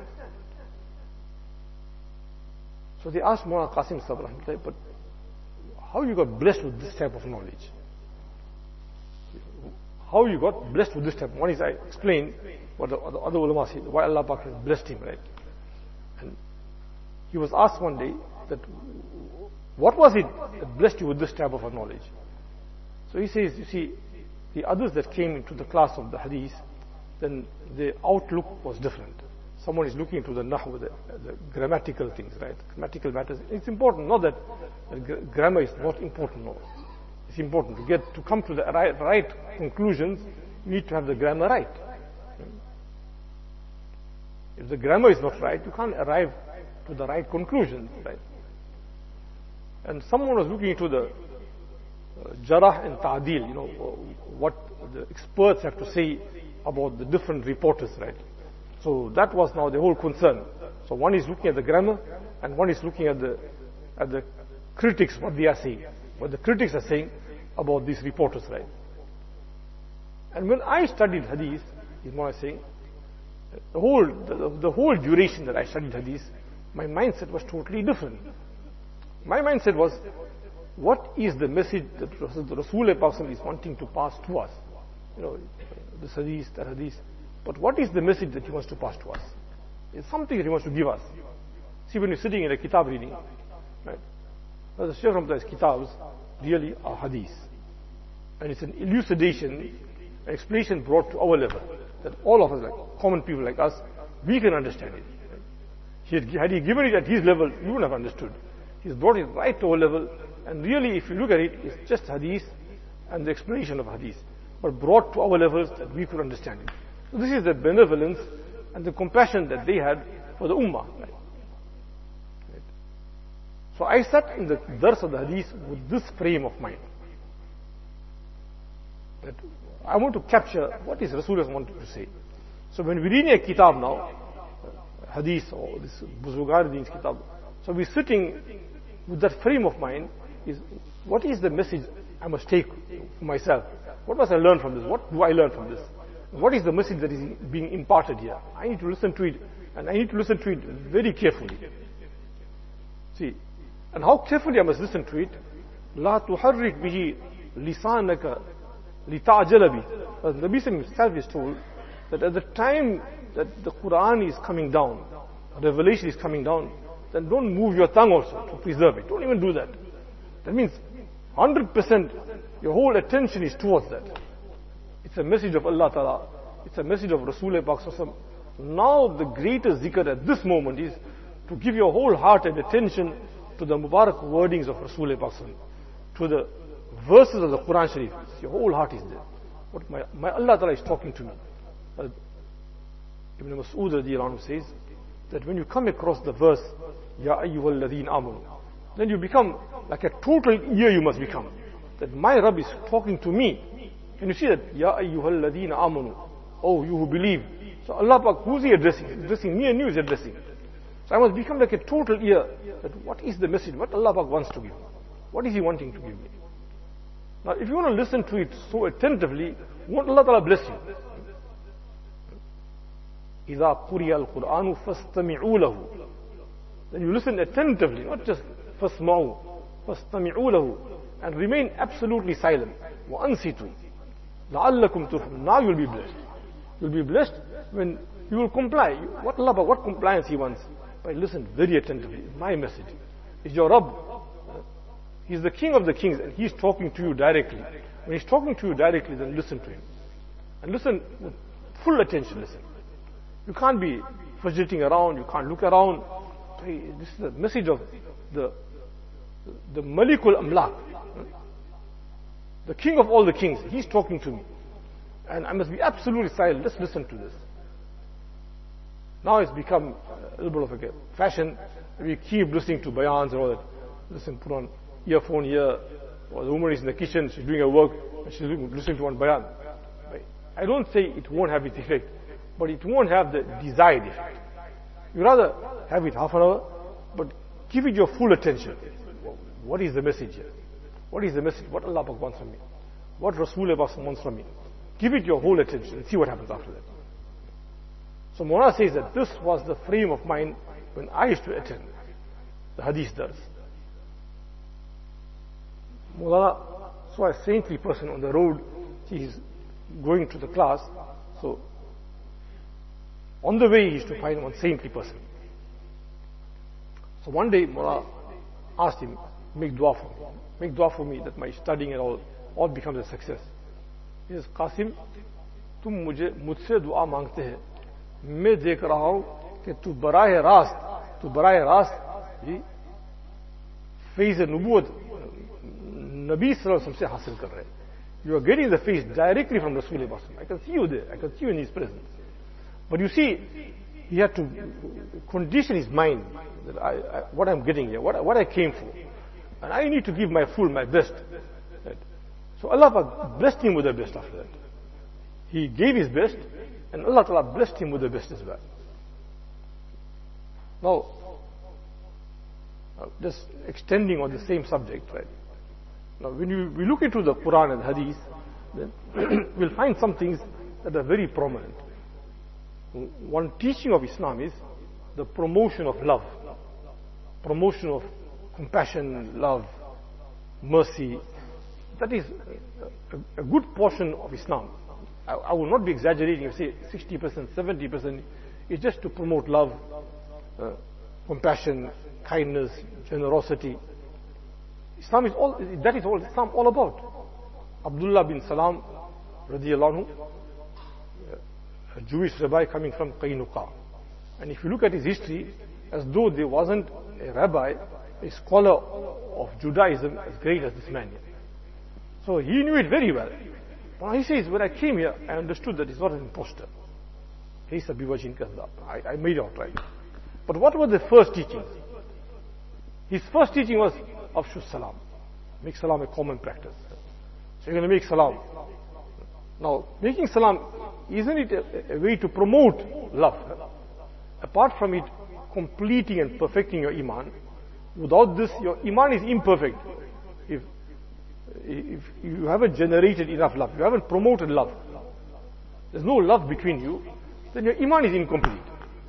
So they asked Mullah Qasim Sahib, but how you got blessed with this type of knowledge? How you got blessed with this type? One is I explained what the, the other ulama said, why Allah Pak has blessed him, right? And he was asked one day that what was it that blessed you with this type of a knowledge? So he says, you see, the others that came into the class of the hadith, then the outlook was different. Someone is looking into the nahw, the, the grammatical things, right? Grammatical matters. It's important, not that uh, grammar is not important, no. It's important to get, to come to the right, right conclusions, you need to have the grammar right. If the grammar is not right, you can't arrive to the right conclusions, right? And someone was looking into the uh, jarah and ta'dil, you know, what the experts have to say about the different reporters, right? So that was now the whole concern. So one is looking at the grammar, and one is looking at the at the critics, what they are saying, what the critics are saying about these reporters, right? And when I studied hadith, is what I'm saying, the whole the, the whole duration that I studied hadith, my mindset was totally different. My mindset was, what is the message that Rasulullah is wanting to pass to us? You know, this hadith, that hadith. But what is the message that he wants to pass to us? It's something that he wants to give us. See, when you're sitting in a kitab reading, right? The Shaykh Rahmatullah kitabs really are hadith. And it's an elucidation, an explanation brought to our level, that all of us, like common people like us, we can understand it. Right? He had, had he given it at his level, you wouldn't have understood. He's brought it right to our level, and really, if you look at it, it's just hadith and the explanation of hadith, but brought to our levels that we could understand it. So this is the benevolence and the compassion that they had for the ummah. Right? Right. So I sat in the dars of the hadith with this frame of mind. That I want to capture what is Rasulullah wanted to say. So when we read a kitab now, hadith or this Buzugar Deen's kitab, so we're sitting with that frame of mind, is what is the message I must take for myself? What must I learn from this? What do I learn from this? What is the message that is being imparted here? I need to listen to it, and I need to listen to it very carefully. See, and how carefully I must listen to it? لا تحرك به لسانك لتعجل به. As the Nabi himself is told that at the time that the Quran is coming down, revelation is coming down, then don't move your tongue also to preserve it. Don't even do that. That means one hundred percent your whole attention is towards that. It's a message of Allah Ta'ala. It's a message of Rasulullah Pak. Now the greatest zikr at this moment is to give your whole heart and attention to the Mubarak wordings of Rasulullah Pak, to the verses of the Quran Sharif. Your whole heart is there. What my, my Allah Ta'ala is talking to me. Uh, Ibn Mas'ud radiallahu anhu says that when you come across the verse, Ya ayyuhal ladheen amanu, then you become like a total ear you must become. That my Rabb is talking to me. Can you see that? Ya ayyuhal ladheen amanu. Oh, you who believe. So Allah Pak, who's he addressing? He's addressing me and you is addressing. So I must become like a total ear. That what is the message? What Allah Pak wants to give me? What is he wanting to give me? Now if you want to listen to it so attentively, won't Allah Ta'ala bless you? إِذَا قُرِيَ الْقُرْآنُ فَاسْتَمِعُوا لَهُ. Then you listen attentively, not just فَاسْمَعُوا فَاسْتَمِعُوا لَهُ, and remain absolutely silent. وَأَنْسِتُوا لَعَلَّكُمْ تُرْحَمُونَ. Now you will be blessed. You will be blessed when you will comply. What Allah, what compliance He wants? But listen very attentively. My message is your Rabb. He's the King of the Kings, and He's talking to you directly. When He's talking to you directly, then listen to Him. And listen with full attention, listen. You can't be fidgeting around, you can't look around. This is the message of the the Malikul Amlak, the King of all the kings. He's talking to me. And I must be absolutely silent. Let's listen to this. Now it's become a little bit of a fashion. We keep listening to bayans and all that. listen, put on earphone here, or the woman is in the kitchen, she's doing her work, and she's listening to one bayan. Right? I don't say it won't have its effect, but it won't have the desired effect. You rather have it half an hour, but give it your full attention. What is the message here? What is the message? What Allah wants from me? What Rasulullah wants from me? Give it your whole attention and see what happens after that. So Mawlana says that this was the frame of mind when I used to attend the hadith does. Mawlana saw a saintly person on the road. He's going to the class. So on the way he used to find one saintly person. So one day Mawlana asked him, make dua for me. Make dua for me that my studying and all, all becomes a success. He says, Qasim, तुम मुझे मुझसे दुआ मांगते हैं, मैं देख रहा हूं कि तू बराह रास्त तू बराह रास्त जी फेज नबूवत नबी सल्लल्लाहु अलैहि वसल्लम से हासिल कर रहे हैं. You are getting the face directly from Rasulullah. I can see you there. I can see you in his presence. But you see, he had to condition his mind that I, I, what I'm getting here, what, what I came for. And I need to give my full, my best. Right? So Allah blessed him with the best after that. He gave his best, and Allah Ta'ala blessed him with the best as well. Now, just extending on the same subject, right? Now, when you, we look into the Quran and Hadith, then we'll find some things that are very prominent. One teaching of Islam is the promotion of love, promotion of compassion, love, mercy. That is a, a good portion of Islam. I, I will not be exaggerating if I say sixty percent, seventy percent. It's just to promote love, uh, compassion, kindness, generosity. Islam is all, that is all Islam all about. Abdullah bin Salam, radiallahu anhu, a Jewish rabbi coming from Qaynuqa. And if you look at his history, as though there wasn't a rabbi, a scholar of Judaism as great as this man here. So he knew it very well. But he says, when I came here, I understood that he's not an imposter. He's a biwajin kazzab. I, I made out right. But what were the first teachings? His first teaching was Afshu Salam. Make salam a common practice. So you're going to make salam. Now, making salam, isn't it a, a way to promote love? Apart from it completing and perfecting your iman, without this, your iman is imperfect. If, if you haven't generated enough love, you haven't promoted love, there's no love between you, then your iman is incomplete.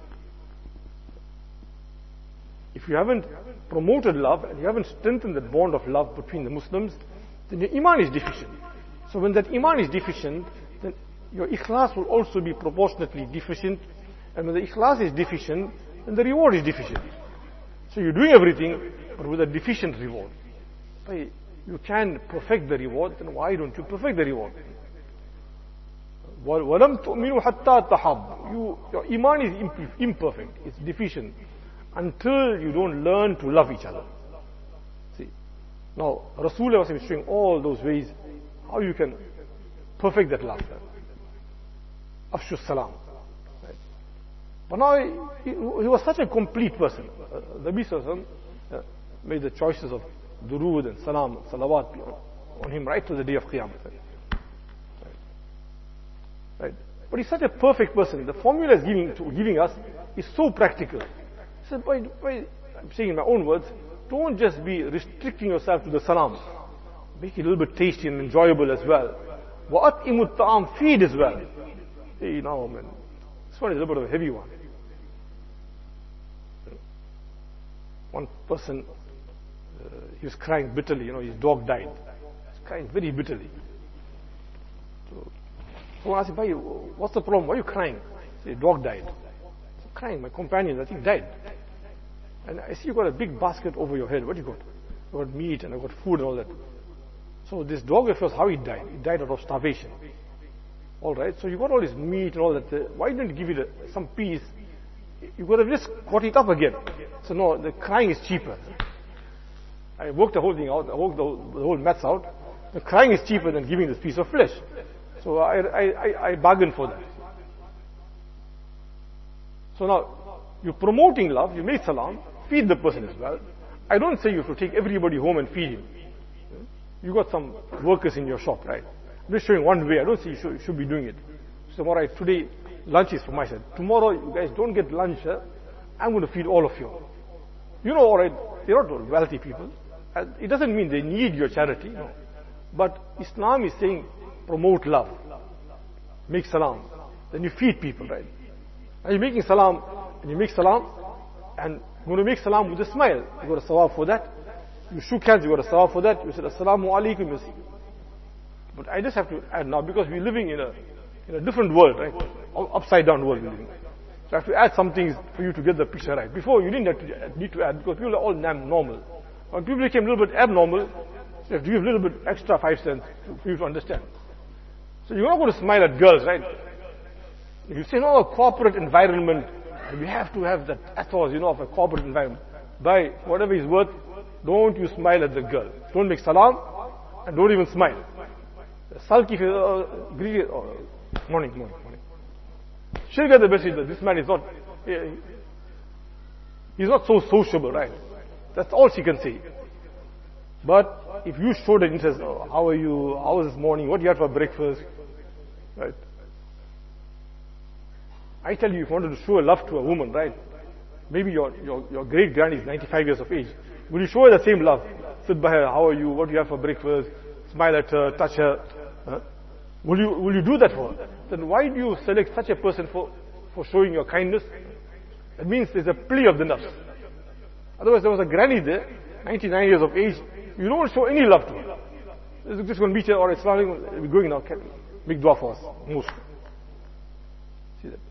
If you haven't promoted love and you haven't strengthened the bond of love between the Muslims, then your iman is deficient. So when that iman is deficient, then your ikhlas will also be proportionately deficient. And when the ikhlas is deficient, then the reward is deficient. So you're doing everything, but with a deficient reward. You can perfect the reward, then why don't you perfect the reward? وَلَمْ تُؤْمِنُوا حَتَّى تَحَبُّ. You, your iman is imperfect, it's deficient, until you don't learn to love each other. See, now Rasulullah was showing all those ways how you can perfect that love. Afshu Salam. Right? But now he, he was such a complete person. The Nabi Sallallahu uh, made the choices of durood and salam, salawat on him right to the day of Qiyamah. Right? Right? But he's such a perfect person. The formula he's giving, to, giving us is so practical. He said, by, by, I'm saying in my own words, don't just be restricting yourself to the salam. Make it a little bit tasty and enjoyable as well. وَأَطْئِمُ الطَّعَامِ, feed as well. Hey, now, man, this one is a little bit of a heavy one. One person, uh, he was crying bitterly, you know, his dog died. He was crying very bitterly. So, someone asked him, what's the problem? Why are you crying? He said, dog died. So crying, my companion, I think, died. And I see you got a big basket over your head. What do you got? You got meat and I got food and all that. So this dog of yours, how he died? He died out of starvation. All right, so you got all this meat and all that. Uh, why didn't you give it a, some peace? You could have just caught it up again. So no, the crying is cheaper. I worked the whole thing out. I worked the whole, the whole maths out. The crying is cheaper than giving this piece of flesh. So I, I, I, I bargained for that. So now, you're promoting love. You make salam, feed the person as well. I don't say you have to take everybody home and feed him. You got some workers in your shop, right? I'm just showing one way. I don't say you should, you should be doing it. So, all right, today lunch is for myself. Tomorrow you guys don't get lunch. Huh? I'm going to feed all of you. You know, all right, they're not wealthy people. And it doesn't mean they need your charity. No. But Islam is saying promote love. Make salam. Then you feed people, right? And you're making salam, and you make salam, and you're going to make salam with a smile. You got a sawab for that. You shook hands, you got a sawab for that. You said assalamu alaikum, you see. But I just have to add now, because we're living in a in a different world, right? Upside down world we're living. So I have to add some things for you to get the picture right. Before you didn't have to need to add, because people are all normal. When people became a little bit abnormal, so you have to give a little bit extra five cents for you to understand. So you're not going to smile at girls, right? If you say, no, a corporate environment, we have to have that ethos, you know, of a corporate environment. By whatever is worth, don't you smile at the girl. Don't make salam, and don't even smile. Sulky, uh, greedy, uh, morning, morning, morning. She'll get the message that this man is not, uh, he's not so sociable, right? That's all she can say. But if you show that interest, oh, how are you, how was this morning, what do you have for breakfast, right? I tell you, if you wanted to show a love to a woman, right? Maybe your, your, your great granny is ninety-five years of age. Will you show her the same love? Sit by her, how are you, what do you have for breakfast, smile at her, touch her. Huh? Will you will you do that for her? Then why do you select such a person for, for showing your kindness? That means there's a plea of the nafs. Otherwise there was a granny there, ninety-nine years of age, you don't show any love to her. You're just going to meet her, or Islam, we're going now, make dua for us, most. See that?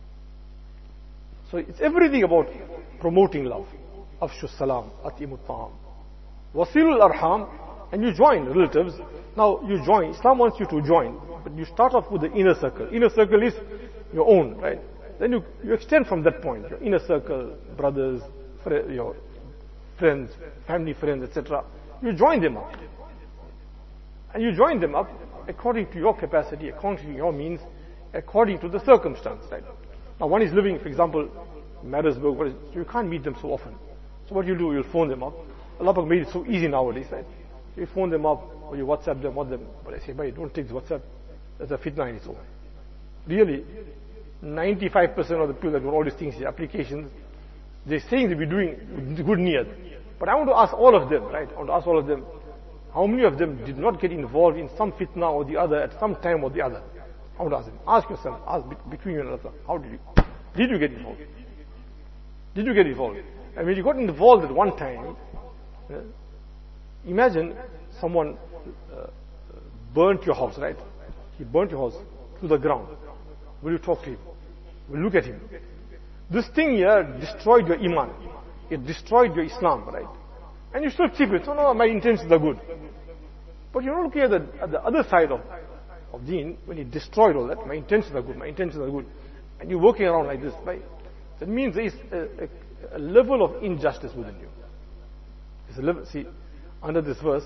So it's everything about promoting love. Afshu salam, atimut ta'am. Wasilul arham, and you join relatives. Now you join, Islam wants you to join, but you start off with the inner circle. Inner circle is your own, right? Then you, you extend from that point, your inner circle, brothers, fr- your friends, family friends, et cetera. You join them up. And you join them up according to your capacity, according to your means, according to the circumstance, right? Now one is living, for example, in Marisburg, so you can't meet them so often. So what you do, you'll phone them up. Allah Pak made it so easy nowadays, right? You phone them up, or you WhatsApp them, what them. But I say, bhai, don't take this WhatsApp. That's a fitna in its own. Really, ninety-five percent of the people that do all these things, the applications, they're saying they'll be doing good niyat. But I want to ask all of them, right? I want to ask all of them, how many of them did not get involved in some fitna or the other at some time or the other? I want to ask them. Ask yourself, ask between you and Allah, how did you, did you get involved? Did you get involved? And when you got involved at one time, uh, imagine someone uh, burnt your house, right? He burnt your house to the ground. Will you talk to him? Will you look at him? This thing here destroyed your iman. It destroyed your Islam, right? And you still keep it. So no, my intentions are good. But you're not looking at the, at the other side of, of deen, when it destroyed all that. My intentions are good, my intentions are good. And you're working around like this, right? That means there is a, a, a level of injustice within you. There's a level, see, under this verse,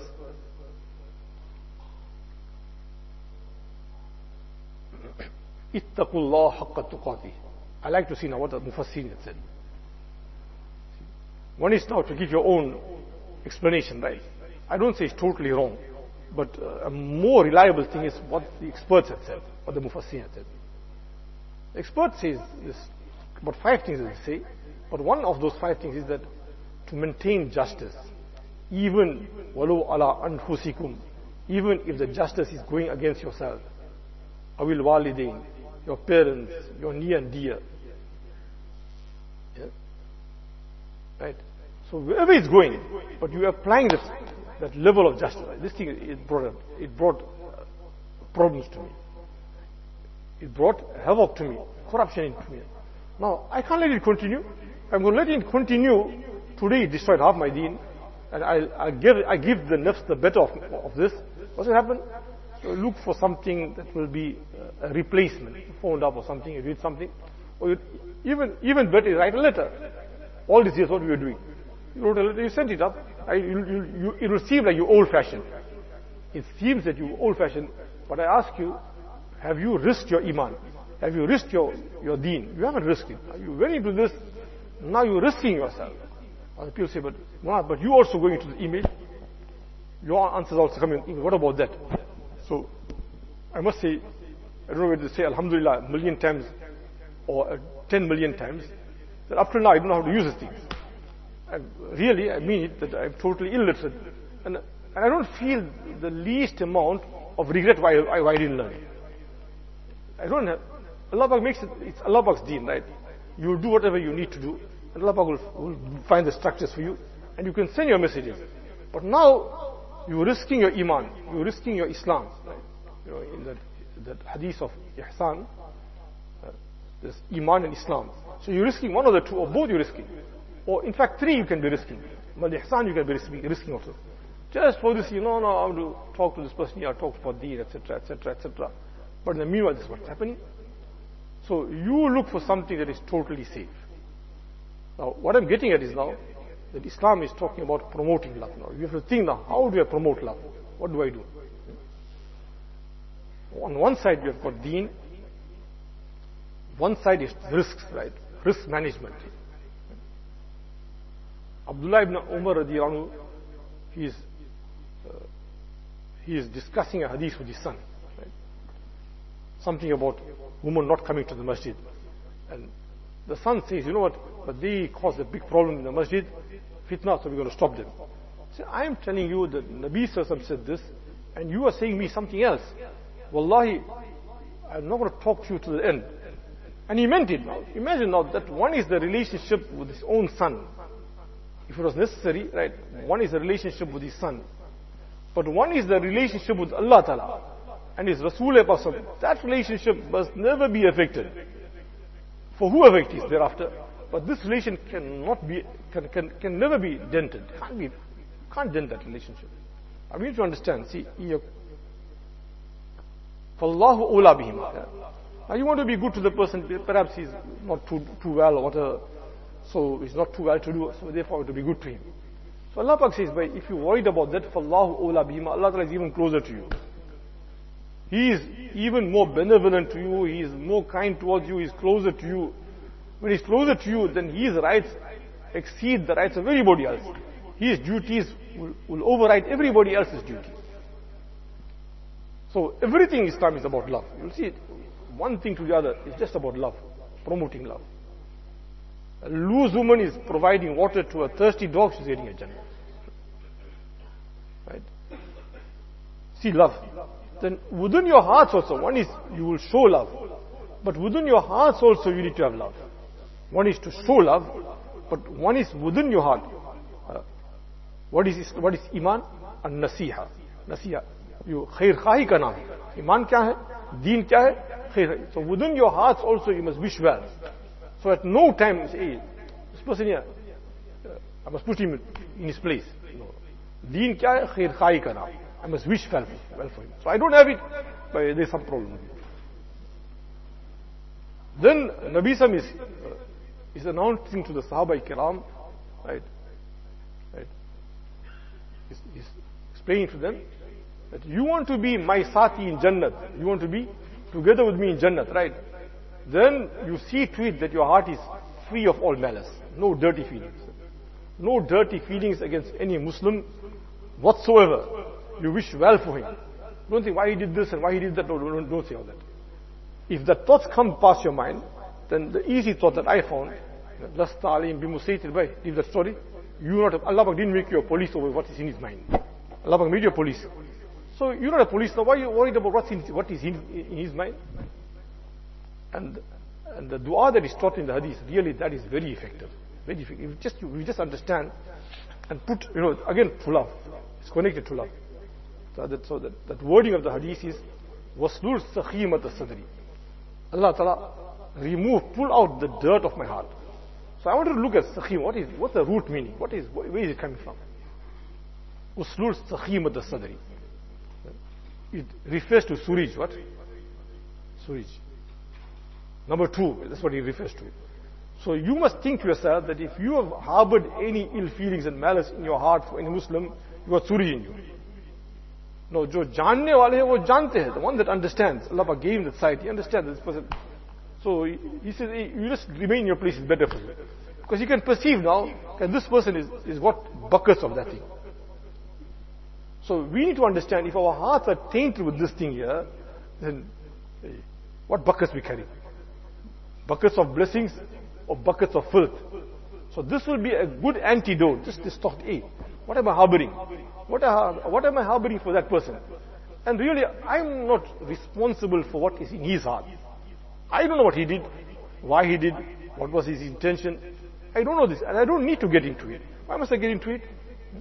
ittaqullah haqqa tuqatih. I like to see now what the Mufassirin had said. One is now to give your own explanation, right? I don't say it's totally wrong, but uh, a more reliable thing is what the experts have said, what the Mufassirin had said. The expert says this, about five things they say, but one of those five things is that to maintain justice, even walau ala anfusikum, even if the justice is going against yourself, awil walidain, your parents, your near and dear. Yeah? Right? So wherever it's going, but you are applying this, that level of justice. Right? This thing, it brought, it brought uh, problems to me. It brought havoc to me, corruption into me. Now, I can't let it continue. I'm going to let it continue. Today it destroyed half my deen. And I, I, give, I give the nafs the better of, of this. What's going to happen? So look for something that will be a replacement. You phoned up or something, you read something. Or you, even, even better, you write a letter. All these years, what we were doing. You wrote a letter, you sent it up. I, you, you, you, it will seem like you're old-fashioned. It seems that you're old-fashioned. But I ask you, have you risked your iman? Have you risked your, your deen? You haven't risked it. You went into this, now you're risking yourself. Other people say, but, Mullah, but you also going into the email. Your answers also come in email. What about that? So, I must say, I don't know whether to say Alhamdulillah a million times or uh, ten million times, that up till now I don't know how to use these things. And really, I mean it, that I'm totally illiterate. And, and I don't feel the least amount of regret why, why I didn't learn. I don't have, Allah Pak makes it, it's Allah Pak's deen, right? You will do whatever you need to do, and Allah Pak will, will find the structures for you, and you can send your messages. But now, you're risking your iman, you're risking your Islam. Right? You know, in that, that hadith of Ihsan, uh, there's iman and Islam. So you're risking one of the two, or both you're risking. Or in fact, three you can be risking. But Ihsan you can be risking, risking also. Just for this, you know, no, I have to talk to this person, I talk about deen, et cetera, et cetera, et cetera. But in the meanwhile, this is what's happening. So you look for something that is totally safe. Now, what I'm getting at is now that Islam is talking about promoting love. Now, you have to think now, how do I promote love? What do I do? On one side, you have got deen. One side is risks, right? Risk management. Abdullah ibn Umar radiallahu anhu, he is, uh, he is discussing a hadith with his son. Right? Something about women not coming to the masjid. And the son says, you know what, but they cause a big problem in the masjid, fitna, so we're going to stop them. So I am telling you that Nabi Sallallahu Alaihi Wasallam said this, and you are saying me something else. Wallahi, I'm not going to talk to you to the end. And he meant it. Now, imagine now that one is the relationship with his own son. If it was necessary, right, one is the relationship with his son. But one is the relationship with Allah Ta'ala and his Rasul. That relationship must never be affected. For whoever it is thereafter. But this relation cannot be, can, can, can never be dented. Can't be, can't dent that relationship. I mean to understand, see, فَاللَّهُ أَوْلَى بِهِمْ. Now you want to be good to the person, perhaps he's not too, too well or whatever. So he's not too well to do, so therefore to be good to him. So Allah Pak says, if you're worried about that, فَاللَّهُ أَوْلَى بِهِمَا, Allah Ta'ala is even closer to you. He is even more benevolent to you, He is more kind towards you, He is closer to you. When He's closer to you, then His rights exceed the rights of everybody else. His duties will, will override everybody else's duties. So everything in Islam is about love. You'll see it. One thing to the other is just about love, promoting love. A loose woman is providing water to a thirsty dog, she's getting a Jannah. Right? See love. Then within your hearts also, one is you will show love. But within your hearts also you need to have love. One is to show love, but one is within your heart. Uh, what is what is Iman? And Nasiha. Nasiha. You khair khahi ka naam. Iman kya hai? Deen kya hai? Khair. So within your hearts also you must wish well. So at no time you say, hey, this person here, uh, I must put him in his place. No. Deen kya hai? Khair khahi ka naam. I must wish well for, well for him. So I don't have it, but there's some problem. Then Nabi Sam is, uh, is announcing to the Sahaba Kiram, right, right, he's, he's explaining to them that you want to be my Sati in Jannat, you want to be together with me in Jannat, right? Then you see to it that your heart is free of all malice, no dirty feelings. No dirty feelings against any Muslim whatsoever. You wish well for him. Don't say why he did this and why he did that. No, don't, don't say all that. If the thoughts come past your mind, then the easy thought that I found, Lasta alayhim bimusaytir bay, leave that story. You not, Allah didn't make you a police over what is in his mind. Allah made you a police. So you're not a police, now why are you worried about what's in, what is in, in his mind? And, and the dua that is taught in the hadith, really that is very effective. Very effective. If just, we just understand and put, you know, again, to love. It's connected to love. So that, so that, that wording of the hadith is, Waslul sakhimat as-sadri. Allah Ta'ala, remove, pull out the dirt of my heart. So I want to look at sakhim. What is, what's the root meaning? What is, where is it coming from? Uslul sakhimat as-sadri. It refers to surij. What? Surij. Number two, that's what it refers to. So you must think to yourself that if you have harbored any ill feelings and malice in your heart for any Muslim, you got surij in you. No, jo janne wale hai, wo jante hai. The one that understands. Allah gave him that sight. He understands this person. So he, he says, hey, you just remain in your place is better for you. Because you can perceive now, that this person is, is got buckets of that thing. So we need to understand, if our hearts are tainted with this thing here, then what buckets we carry? Buckets of blessings or buckets of filth? So this will be a good antidote. Just this thought, hey, what am I harboring? What, are, what am I harboring for that person? And really, I'm not responsible for what is in his heart. I don't know what he did, why he did, what was his intention. I don't know this, and I don't need to get into it. Why must I get into it?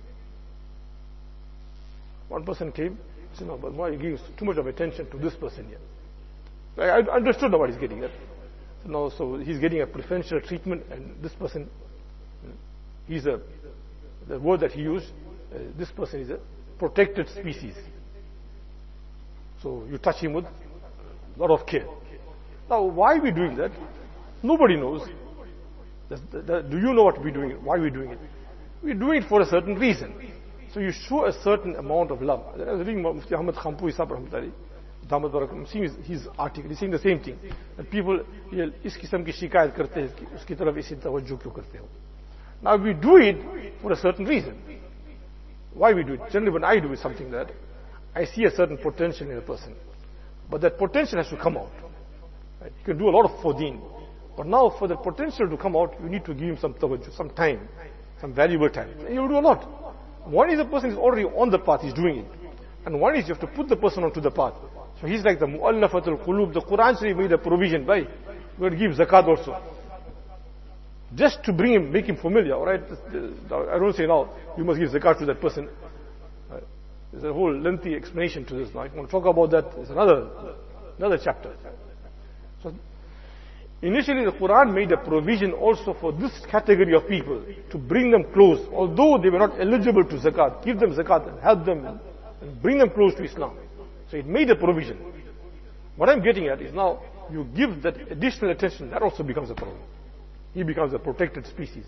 One person came, said, no, but why you give too much of attention to this person here? I, I understood what he's getting at. So now, so he's getting a preferential treatment, and this person, he's a, the word that he used, uh, this person is a protected species. So you touch him with a lot of care. Now, why are we doing that? Nobody knows. Do you know what we're doing? Why we're doing it? We're doing it for a certain reason. So you show a certain amount of love. I was reading Mufti Ahmad Khampoui Sahab Rahmatullahi. I'm seeing his, his article. He's saying the same thing. That people, इस किस्म की शिकायत करते हैं, उसकी तरफ इसी तवज्जो क्यों करते हो? Now we do it for a certain reason. Why we do it? Generally when I do it, something that I see a certain potential in a person. But that potential has to come out. Right? You can do a lot of for deen. But now for the potential to come out, you need to give him some tawajjuh, some time, some valuable time. And you'll do a lot. One is the person is already on the path, he's doing it. And one is you have to put the person onto the path. So he's like the mu'allafatul qulub. The Quran Sharif made a provision by, we're going to give zakat also. Just to bring him, make him familiar, alright? I don't say now, you must give zakat to that person. There's a whole lengthy explanation to this now. If you want to talk about that, it's another, another chapter. So, initially the Quran made a provision also for this category of people, to bring them close. Although they were not eligible to zakat, give them zakat and help them and bring them close to Islam. So it made a provision. What I'm getting at is now, you give that additional attention, that also becomes a problem. He becomes a protected species.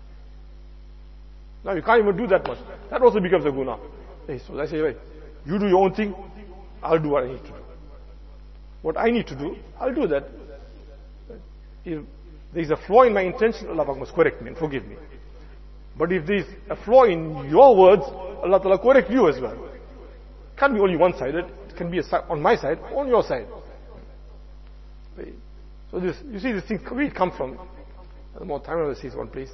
Now you can't even do that much. That also becomes a guna. Hey, so I say, right, you do your own thing, I'll do what I need to do. What I need to do, I'll do that. If there's a flaw in my intention, Allah must correct me and forgive me. But if there's a flaw in your words, Allah Ta'ala correct you as well. It can't be only one-sided. It can be a, on my side, on your side. So this, you see this thing, where it come from? The more time I says one place,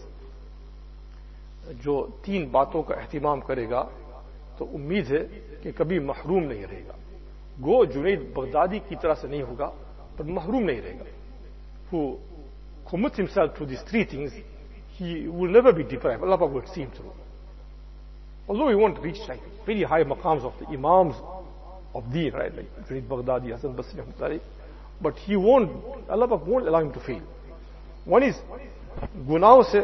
जो तीन बातों का एहतिमाम करेगा तो उम्मीद है कि कभी महरूम नहीं रहेगा. गो जुनैद बगदादी की तरह से नहीं होगा पर महरूम नहीं रहेगा. Who commits himself to these three things, he will never be deprived. Allah will see him through. Although he won't reach like very high maqams of the imams of deen, right, like Junaid Baghdadi, Hasan Basri, but he won't, Allah won't allow him to fail. One is गुनाहों से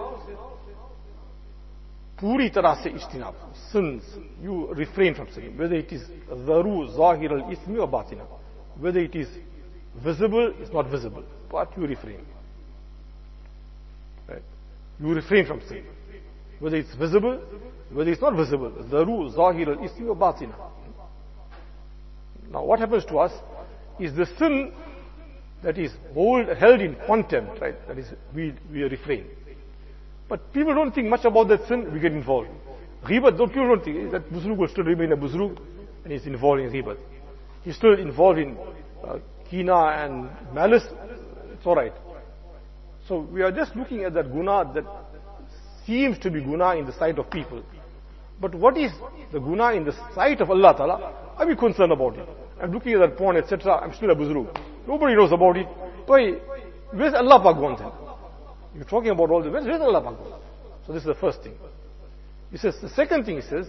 पूरी तरह से इज्तिनाब, sins, you refrain from sinning, whether it is zaru, zahir al-ithmi or batina, whether it is visible, it's not visible, but you refrain. Right? You refrain from sin. Whether it's visible, whether it's not visible, zaru, zahir al-ithmi or batina. Now what happens to us is the sin that is hold, held in contempt, right? That is, we, we refrain. But people don't think much about that sin, we get involved. Ghibat, don't, people don't think that Buzrug will still remain a Buzrug and he's involved in Ghibat. He's still involved in uh, Kina and malice, it's alright. So we are just looking at that guna that seems to be guna in the sight of people. But what is the guna in the sight of Allah Ta'ala? Are we concerned about it? I'm looking at that porn, et cetera. I'm still a Buzrug. Nobody knows about it. But where's Allah Pak gone then? You're talking about all this. Where's, where's Allah Pak gone? So this is the first thing. He says, the second thing he says,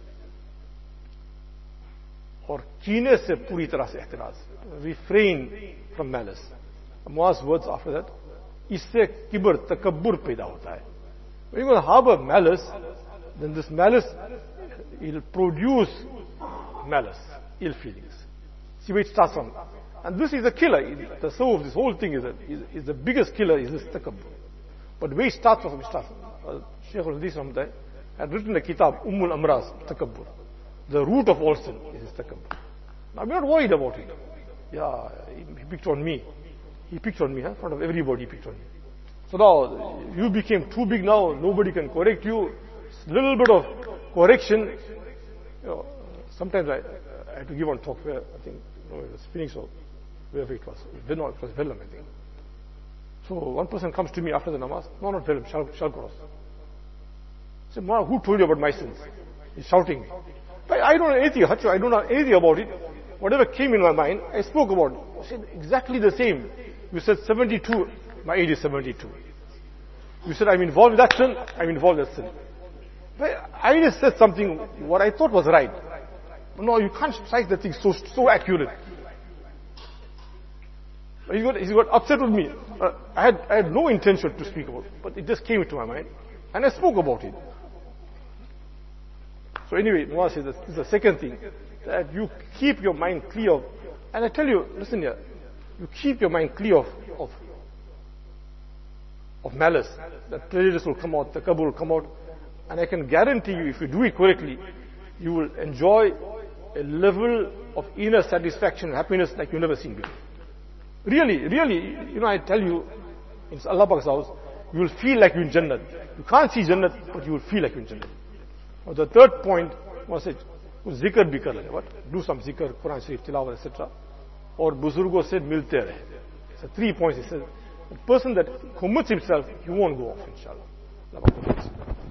और कीने से पूरी तरह से एहतिराज, refrain from malice. Muaz words after that, इससे किबर तकब्बुर पैदा होता है. When you're going to harbor malice, then this malice will produce malice, ill feelings. See where it starts from. And this is a killer. The soul of this whole thing is, a, is, is the biggest killer is this takabbur. But where it starts from, it starts from. Uh, Shaykh al-Hadith Rahmatullah had written a kitab, Ummul Amraz, takabbur. The root of all sin is this takabbur. Now we're not worried about it. Yeah, he, he picked on me. He picked on me, huh? In front of everybody he picked on me. So now, you became too big now, nobody can correct you. Little bit of correction. You know, sometimes I, I had to give one talk where I think, you know, it was Phoenix or wherever it was. It was Vellam, I think. So one person comes to me after the namaz, no, not Vellam, Shalkuros. I said, Mara, who told you about my sins? He's shouting me. But I don't know anything, Hachu, I don't know anything about it. Whatever came in my mind, I spoke about it. I said, exactly the same. You said seventy-two, my age is seventy-two. You said, I'm involved in that sin, I'm involved in that sin. But I just said something, what I thought was right. No, you can't strike the thing so, so accurate. He got, he got upset with me. Uh, I had, I had no intention to speak about it, but it just came into my mind, and I spoke about it. So anyway, Nawaz says this is the second thing, that you keep your mind clear of, and I tell you, listen here, you keep your mind clear of, of, of malice. That prejudice will come out, takabbur will come out, and I can guarantee you, if you do it correctly, you will enjoy a level of inner satisfaction and happiness like you've never seen before. Really, really, you know, I tell you, in Allah Pak's house, you will feel like you're in Jannat. You can't see Jannat, but you will feel like you're in Jannat. Or the third point was it, zikr bhi kar le, what? Do some zikr, Quran Sharif, Tilawat, et cetera. Or Buzurgo said, milte rahe. So three points he said. The person that commits himself, he won't go off, inshallah.